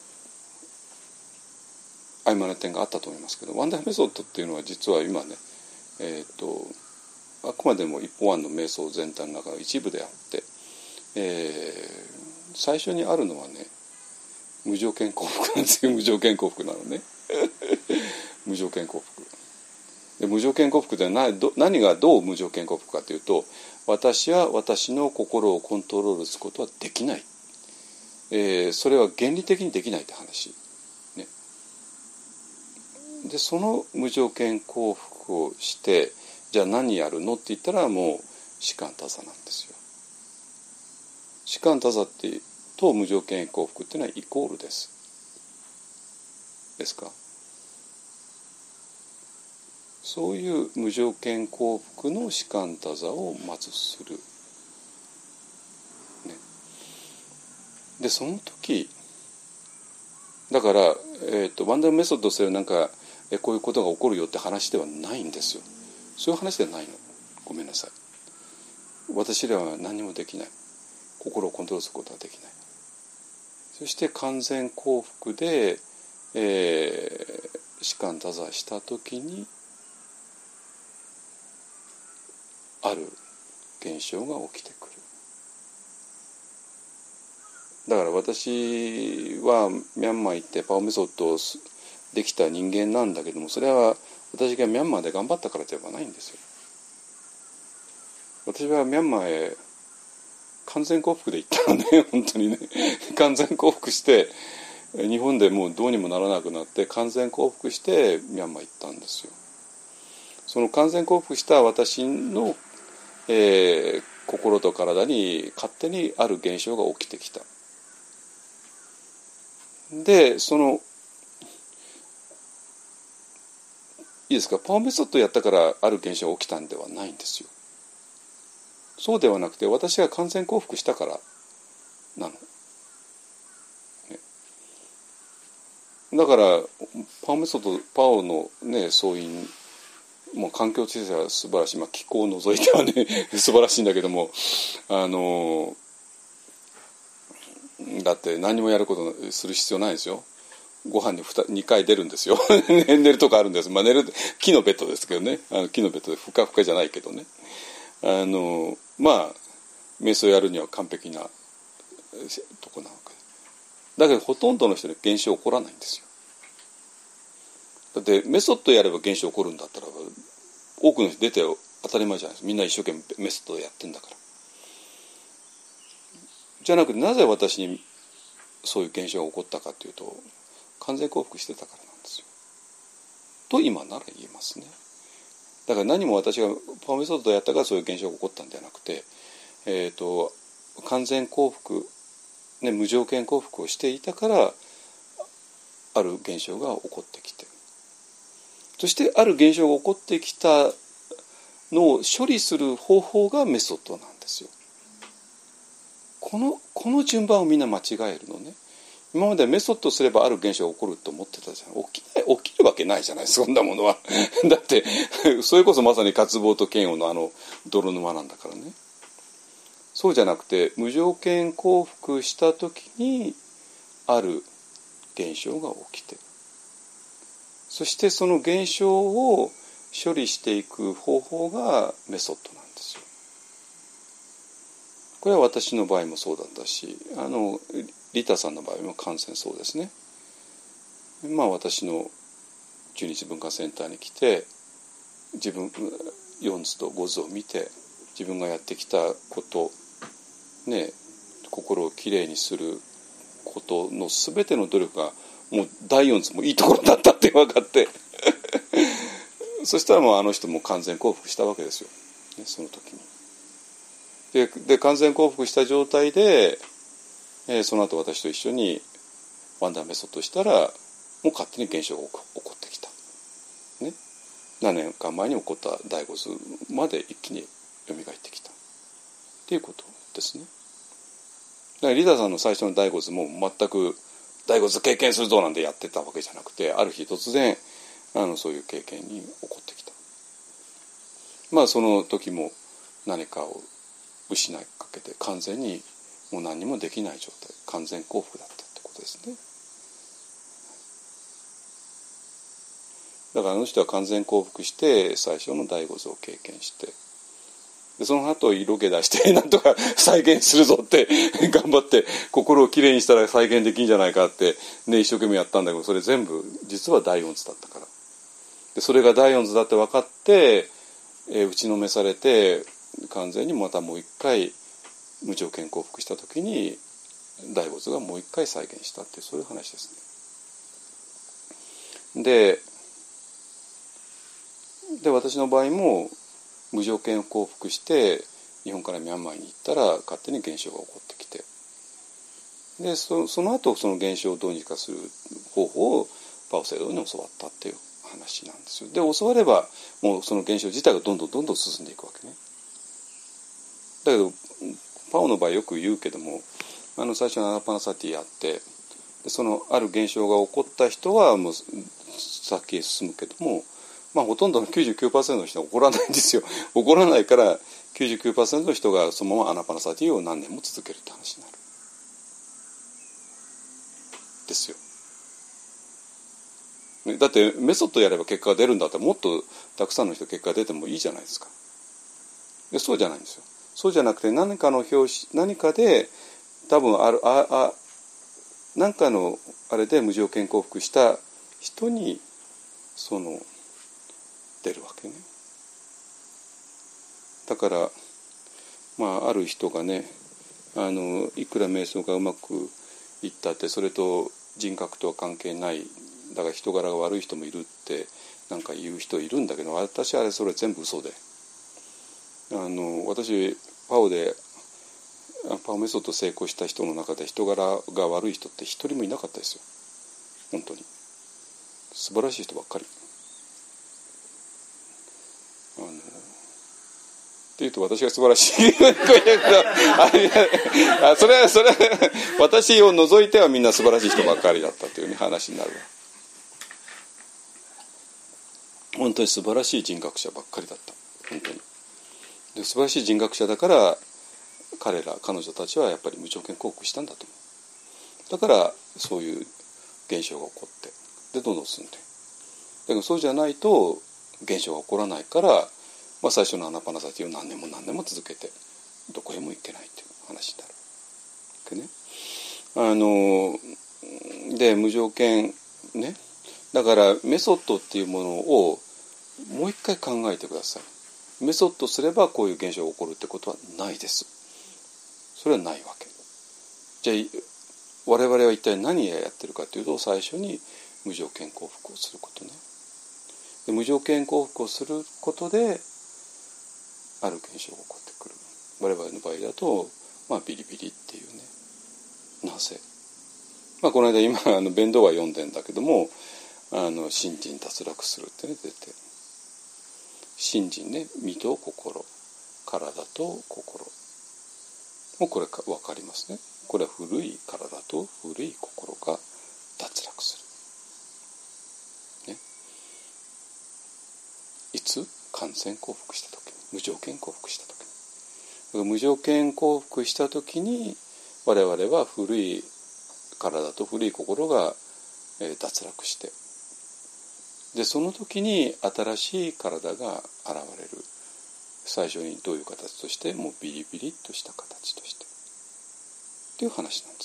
曖昧な点があったと思いますけど、ワンダラメソッドっていうのは実は今ね、えーとあくまでも一方案の瞑想全体の中の一部であって、えー、最初にあるのはね、無条件降伏なんですよ。無条件降伏なのね。無条件降伏で、無条件降伏では何、何がどう無条件降伏かというと、私は私の心をコントロールすることはできない、えー、それは原理的にできないって話、ね、でその無条件降伏をして、じゃあ何やるのって言ったら、もう士官多座なんですよ。士官多座ってと無条件降伏っていうのはイコールですですか。そういう無条件降伏の士官多座をまずする、ね、でその時だから、えーと、ワンダルメソッドとすればなんかえこういうことが起こるよって話ではないんですよ。そういう話ではないの。ごめんなさい。私らは何もできない。心をコントロールすることはできない。そして完全降伏で、えー、士官多座した時にある現象が起きてくる。だから私はミャンマー行ってパオメソッドをできた人間なんだけども、それは私がミャンマーで頑張ったからではないんですよ。私はミャンマーへ完全降伏で行ったのね。本当にね、完全降伏して日本でもうどうにもならなくなって完全降伏してミャンマー行ったんですよ。その完全降伏した私の、えー、心と体に勝手にある現象が起きてきた。でそのいいですか、パオメソッドやったからある現象が起きたんではないんですよ。そうではなくて、私が完全降伏したからなの、ね、だからパオメソッド、パオのね、総員もう環境知性は素晴らしい、まあ、気候を除いてはね素晴らしいんだけども、あのだって何もやることする必要ないですよ。ご飯に 2, にかい出るんですよ寝るとこあるんです、まあ、寝る木のベッドですけどね、あの木のベッドでふかふかじゃないけどね、あのまあ瞑想やるには完璧なとこなわけだけど、ほとんどの人に現象起こらないんですよ。だってメソッドやれば現象起こるんだったら多くの人出て当たり前じゃないですか。みんな一生懸命メソッドやってんだから。じゃなくて、なぜ私にそういう現象が起こったかというと、完全降伏してたからなんですよと今なら言えますね。だから何も私がパオメソッドやったからそういう現象が起こったんではなくて、えーと、完全降伏、ね、無条件降伏をしていたからある現象が起こってきて、そしてある現象が起こってきたのを処理する方法がメソッドなんですよ。この、この順番をみんな間違えるのね。今までメソッドすればある現象が起こると思ってたじゃん。起きない、起きるわけないじゃない、そんなものはだってそれこそまさに渇望と嫌悪のあの泥沼なんだからね。そうじゃなくて、無条件降伏した時にある現象が起きて、そしてその現象を処理していく方法がメソッドなんですよ。これは私の場合もそうだったし、あのリタさんの場合も完全そうですね。まあ私の中日文化センターに来て、自分よん図とご図を見て、自分がやってきたことね、心をきれいにすることのすべての努力がもうだいよん図もいいところだったって分かってそしたらもうあの人も完全降伏したわけですよ、ね、その時に。で, で完全降伏した状態で、えー、その後私と一緒にワンダーメソッドしたら、もう勝手に現象が起こってきた、ね、何年か前に起こっただいご図まで一気に蘇ってきた。 っていうことですね。だからリーダーさんの最初の大骨も全く大骨経験するぞなんてやってたわけじゃなくて、ある日突然あのそういう経験に起こってきた。まあその時も何かを失いかけて完全にもう何にもできない状態、完全幸福だったってことですね。だからあの人は完全幸福して最初の大骨を経験して、でその後色気出してなんとか再現するぞって頑張って心をきれいにしたら再現できるんじゃないかってね、一生懸命やったんだけど、それ全部実は大音図だったから。でそれが大音図だって分かって、えー、打ちのめされて完全にまたもう一回無条件幸福した時に大骨がもう一回再現したっていう、そういう話ですね。でで私の場合も無条件幸福して日本からミャンマーに行ったら勝手に現象が起こってきて、で そ, その後その現象をどうにかする方法をパオ聖堂に教わったっていう話なんですよ。で教わればもうその現象自体がどんどんどんどん進んでいくわけね。だけどパオの場合よく言うけども、あの最初のアナパナサティやってでそのある現象が起こった人はもう先へ進むけども、まあ、ほとんどの きゅうじゅうきゅうパーセント の人は起こらないんですよ。起こらないから きゅうじゅうきゅうパーセント の人がそのままアナパナサティを何年も続けるって話になるですよ。だってメソッドやれば結果が出るんだったらもっとたくさんの人結果が出てもいいじゃないですか。でそうじゃないんですよ。そうじゃなくて何かの表紙何かで多分あるああ何かのあれで無条件幸福した人にその出るわけね。だからまあある人がね、あのいくら瞑想がうまくいったってそれと人格とは関係ない、だから人柄が悪い人もいるってなんか言う人いるんだけど、私あれそれ全部嘘で、あの私パオでパオメソッド成功した人の中で人柄が悪い人って一人もいなかったですよ。本当に素晴らしい人ばっかり。あのっていうと私が素晴らしいあそれはそれは私を除いてはみんな素晴らしい人ばっかりだったという、ね、話になるわ。本当に素晴らしい人格者ばっかりだった。本当にで素晴らしい人格者だから彼ら彼女たちはやっぱり無条件幸福したんだと思う。だからそういう現象が起こってでどんどん進んで、だけどそうじゃないと現象が起こらないから、まあ、最初のアナパナサティを何年も何年も続けてどこへも行けないという話になるわけね。あので無条件ね、だからメソッドっていうものをもう一回考えてください。メソッドすればこういう現象が起こるってことはないです。それはないわけ。じゃあ我々は一体何をやってるかというと、最初に無条件幸福をすることね。で無条件幸福をすることである現象が起こってくる。我々の場合だと、まあ、ビリビリっていうね。なぜ、まあ、この間今あの弁道は読んでんだけども、あの信心脱落するってね出て、信心ね、身と心、体と心、もうこれか分かりますね。これは古い体と古い心が脱落する、ね、いつ完全幸福した時、無条件幸福した時、無条件幸福した時に我々は古い体と古い心が、えー、脱落して、でその時に新しい体が現れる。最初にどういう形として、もうビリビリとした形としてっていう話なん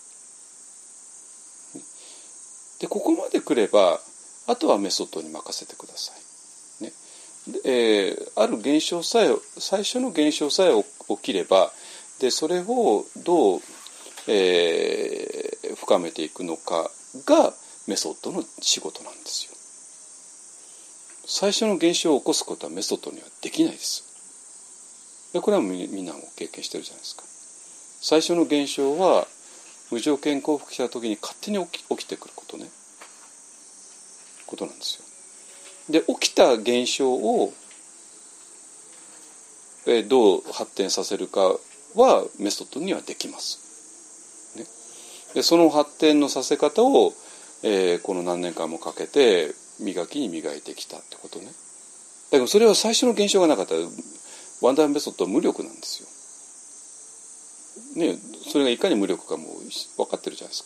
ですよ。でここまで来ればあとはメソッドに任せてください、ね。でえー、ある現象さえ最初の現象さえ起きれば、でそれをどう、えー、深めていくのかがメソッドの仕事なんですよ。最初の現象を起こすことはメソッドにはできないです。でこれはみんなも経験してるじゃないですか。最初の現象は無条件幸福した時に勝手に起き、起きてくることね、ことなんですよ。で起きた現象を、えー、どう発展させるかはメソッドにはできます、ね、でその発展のさせ方を、えー、この何年間もかけて磨きに磨いてきたってことね。だけどそれは最初の現象がなかったらワンダーメソッドは無力なんですよ、ね、それがいかに無力かも分かってるじゃないですか。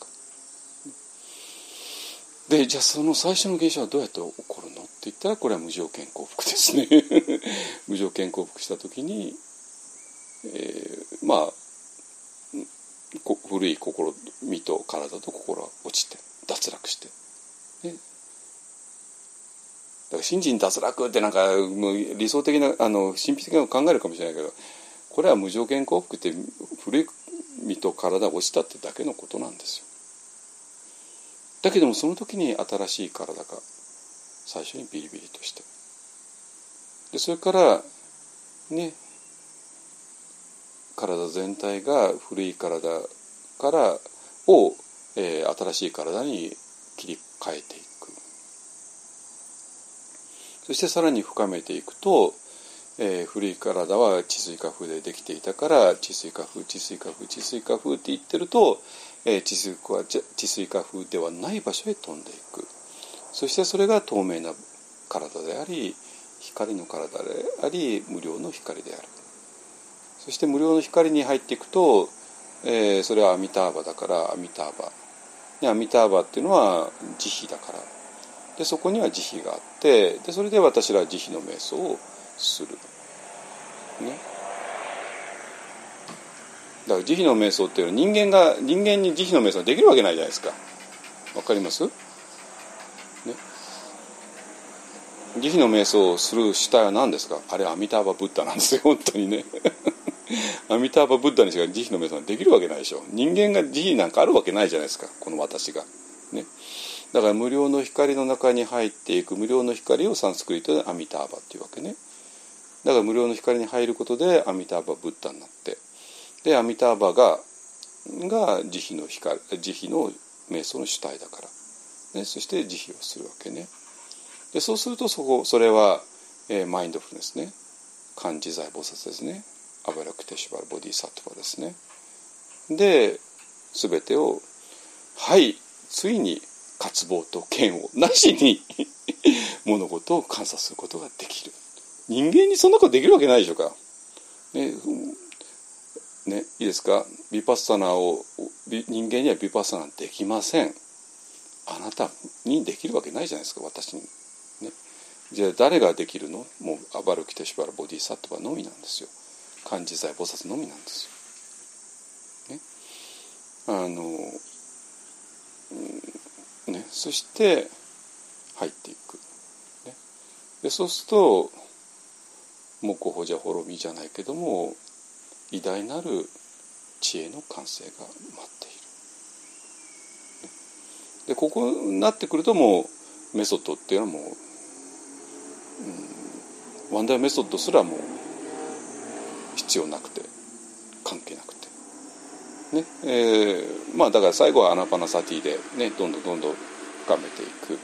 でじゃあその最初の現象はどうやって起こるのって言ったら、これは無条件降伏ですね無条件降伏した時に、えー、まあ古い心身と体と心は落ちて脱落して、ね、だから信心脱落ってなんかもう理想的なあの神秘的なのを考えるかもしれないけど、これは無条件降伏って古い身と体が落ちたってだけのことなんですよ。だけどもその時に新しい体が最初にビリビリとして、でそれからね体全体が古い体からを、えー、新しい体に切り替えていく。そしてさらに深めていくと、えー、古い体は地水化風でできていたから、地水化風地水化風地水化風って言ってると、えー、地水化地水化風ではない場所へ飛んでいく。そしてそれが透明な体であり、光の体であり、無量の光である。そして無料の光に入っていくと、えー、それはアミターバだからアミターバ、アミターバっていうのは慈悲だから、でそこには慈悲があって、でそれで私らは慈悲の瞑想をする、ね、だから慈悲の瞑想っていうのは人間が人間に慈悲の瞑想ができるわけないじゃないですか。わかります？ね、慈悲の瞑想をする主体は何ですか？あれアミターバブッダなんですよ、本当にねアミターバブッダにしか慈悲の瞑想ができるわけないでしょ。人間が慈悲なんかあるわけないじゃないですか、この私が、ね、だから無量の光の中に入っていく、無量の光をサンスクリットでアミターバっていうわけね。だから無量の光に入ることでアミターバブッダになって、でアミターバがが慈悲の光、慈悲の瞑想の主体だから、ね、そして慈悲をするわけね。でそうするとそこそれは、えー、マインドフルネスね、漢自在菩薩ですね、アバラクテシュバルボディサトヴァですね。で全てをはいついに渇望と嫌悪なしに物事を観察することができる。人間にそんなことできるわけないでしょうか、ねね、いいですか。ヴィパッサナーを人間にはヴィパッサナーできません。あなたにできるわけないじゃないですか、私に、ね、じゃあ誰ができるの？もうアバルキテシュバルボディサトヴァのみなんですよ。漢自在菩薩のみなんですよ、ね、あの、うんね、そして入っていく、ね、でそうするともこほじゃ滅びじゃないけども偉大なる知恵の完成が待っている、ね、でここになってくるともうメソッドっていうのはもう、うん、ワンダーメソッドすらもう必要なくて関係なくてね、えー、まあだから最後はアナパナサティでねどんどんどんどん深めてい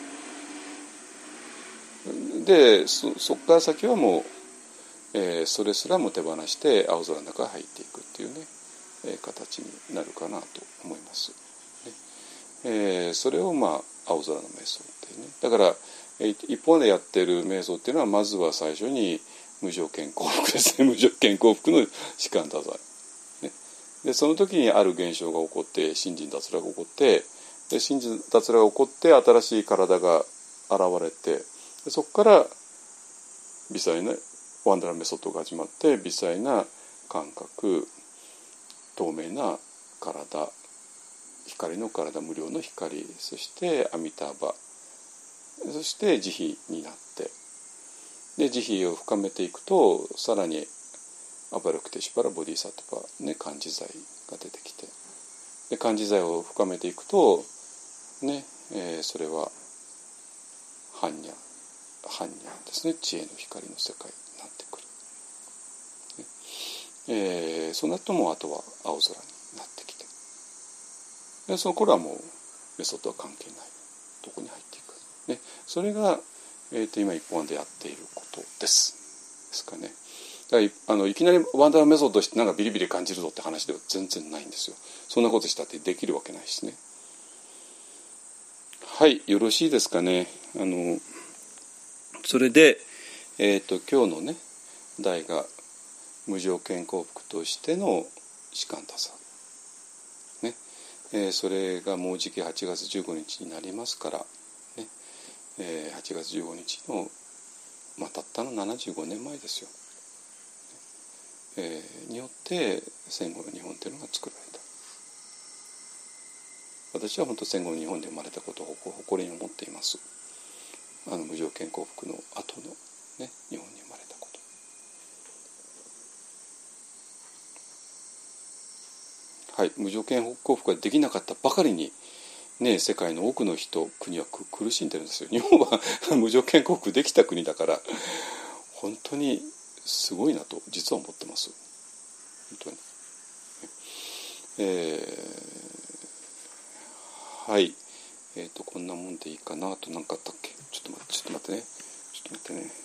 く。で そ, そこから先はもう、えー、それすらも手放して青空の中に入っていくっていうね、えー、形になるかなと思います、ねえー、それをまあ青空の瞑想っていうね。だから、えー、一方でやってる瞑想っていうのはまずは最初に無条件降伏ですね。無条件降伏の士官多罪、ね、でその時にある現象が起こって信心脱落が起こって、で信心脱落が起こって新しい体が現れて、でそこから微細なワンダラメソッドが始まって、微細な感覚、透明な体、光の体、無量の光、そしてアミターバ、そして慈悲になって、で慈悲を深めていくとさらにアバルクテシュパラボディサトヴァ、ね、漢自在が出てきて、で漢自在を深めていくと、ねえー、それは般若般若ですね、知恵の光の世界になってくる、ねえー、その後もあとは青空になってきて、でその頃はもうメソッドは関係ないとこに入っていく、ね、それが、えー、と今一本でやっていることですですかね。 あのいきなりワンダーメソッドしてなんかビリビリ感じるぞって話では全然ないんですよ。そんなことしたってできるわけないしね。はい、よろしいですかね。あのそれで、えーと、今日のね題が無条件幸福としての士官多さ、ねえー、それがもうじきはちがつじゅうごにちになりますから、ねえー、はちがつじゅうごにちの、まあ、たったのななじゅうごねんまえですよ、えー、によって戦後の日本というのが作られた。私は本当戦後の日本で生まれたことを誇りに思っています。あの無条件幸福の後の、ね、日本に生まれたこと。はい、無条件幸福ができなかったばかりに、ね、世界の多くの人国は苦しんでるんですよ。日本は無条件幸福できた国だから本当にすごいなと実は思ってます。本当に、えー、はい、えーとこんなもんでいいかな。と何かあったっけ。ちょっと待ってちょっと待ってねちょっと待ってね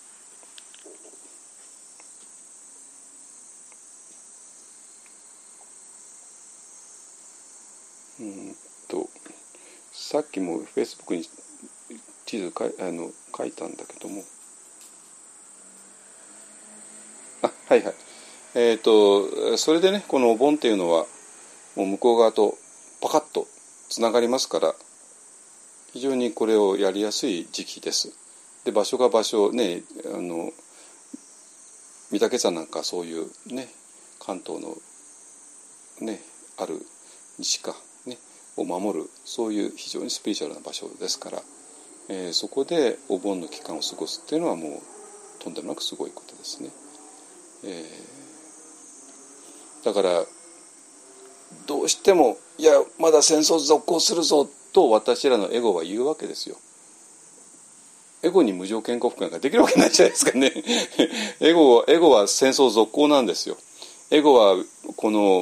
うんとさっきもフェイスブックに地図かいあの書いたんだけども、あ、はいはい、えっとそれでね、このお盆っていうのはもう向こう側とパカッとつながりますから、非常にこれをやりやすい時期です。で場所が場所ね、あの御嶽山なんかそういうね関東のねある西かねを守る、そういう非常にスピリチュアルな場所ですから、えー、そこでお盆の期間を過ごすっていうのはもうとんでもなくすごいことですね。えー、だからどうしてもいやまだ戦争続行するぞと私らのエゴは言うわけですよ。エゴに無条件幸福なんかできるわけないじゃないですかねエゴ、エゴは戦争続行なんですよ。エゴはこの、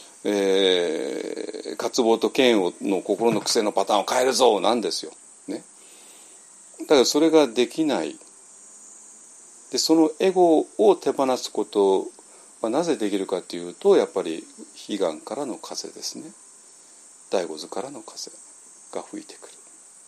えー、渇望と嫌悪の心の癖のパターンを変えるぞなんですよ、ね、だからそれができない。でそのエゴを手放すことはなぜできるかというと、やっぱり彼岸からの風ですね。第五図からの風が吹いてくる。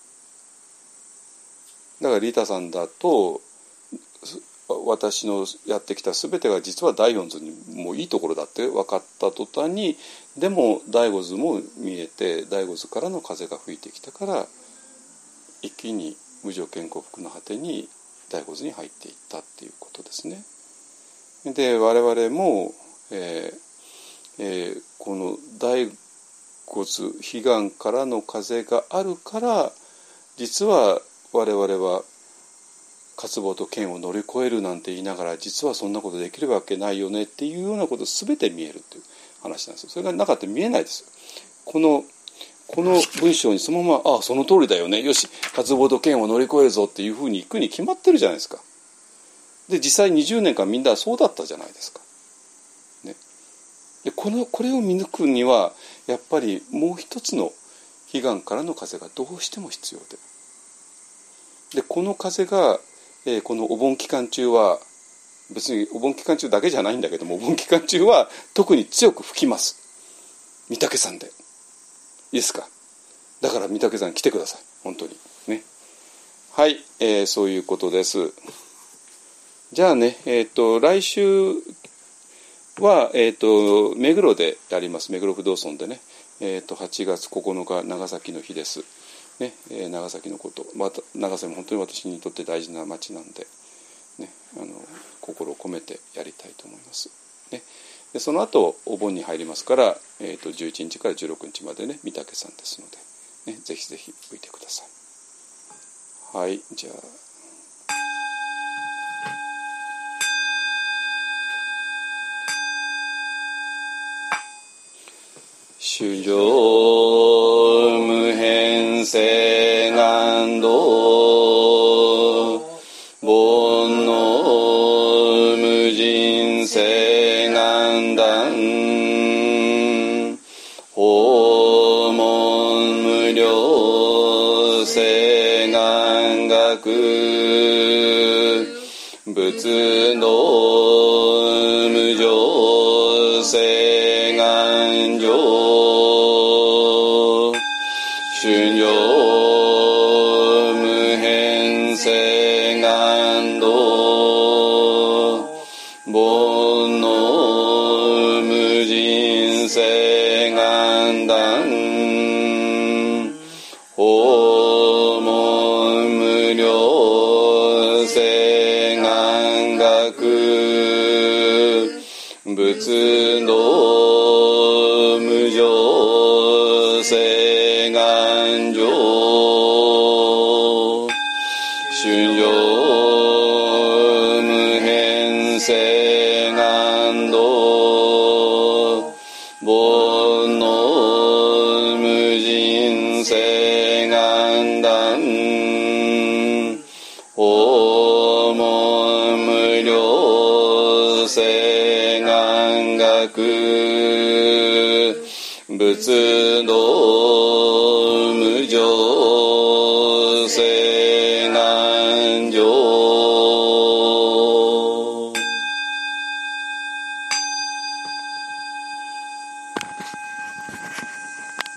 だからリタさんだと私のやってきた全てが実は第四図にもういいところだって分かった途端に、でも第五図も見えて第五図からの風が吹いてきたから一気に無条件幸福の果てに第五図に入っていったっていうことですね。で我々も、えーえー、この第五図彼岸からの風があるから実は我々は渇望と嫌悪を乗り越えるなんて言いながら実はそんなことできるわけないよねっていうようなこと全て見えるっていう話なんですよ。それがなかったら見えないですよ。このこの文章にそのままああその通りだよね、よし渇望と嫌悪を乗り越えるぞっていうふうにいくに決まってるじゃないですか。で実際にじゅうねんかんみんなそうだったじゃないですか、ね、でこのこれを見抜くにはやっぱりもう一つの彼岸からの風がどうしても必要で、でこの風が、えー、このお盆期間中は別にお盆期間中だけじゃないんだけども、お盆期間中は特に強く吹きます。御嶽山でいいですか。だから御嶽山来てください本当にね。はい、えー、そういうことです。じゃあね、えー、と来週は、えー、と目黒でやります。目黒不動尊でね、えー、とはちがつここのか長崎の日です、ねえー、長崎のこと、また長崎も本当に私にとって大事な町なんで、ね、あの心を込めてやりたいと思います、ね、でその後お盆に入りますから、えー、とじゅういちにちからじゅうろくにちまでね御嶽山ですので、ね、ぜひぜひ吹いてください。はい、じゃあ主上無変性難道煩悩無人性難断訪問無量性難学仏仏道無常誓願上春上無変誓願道煩悩無尽誓願断訪問無量誓願学仏道無常誓願上春上無変誓願道煩悩無尽誓願断訪問無量誓願学仏道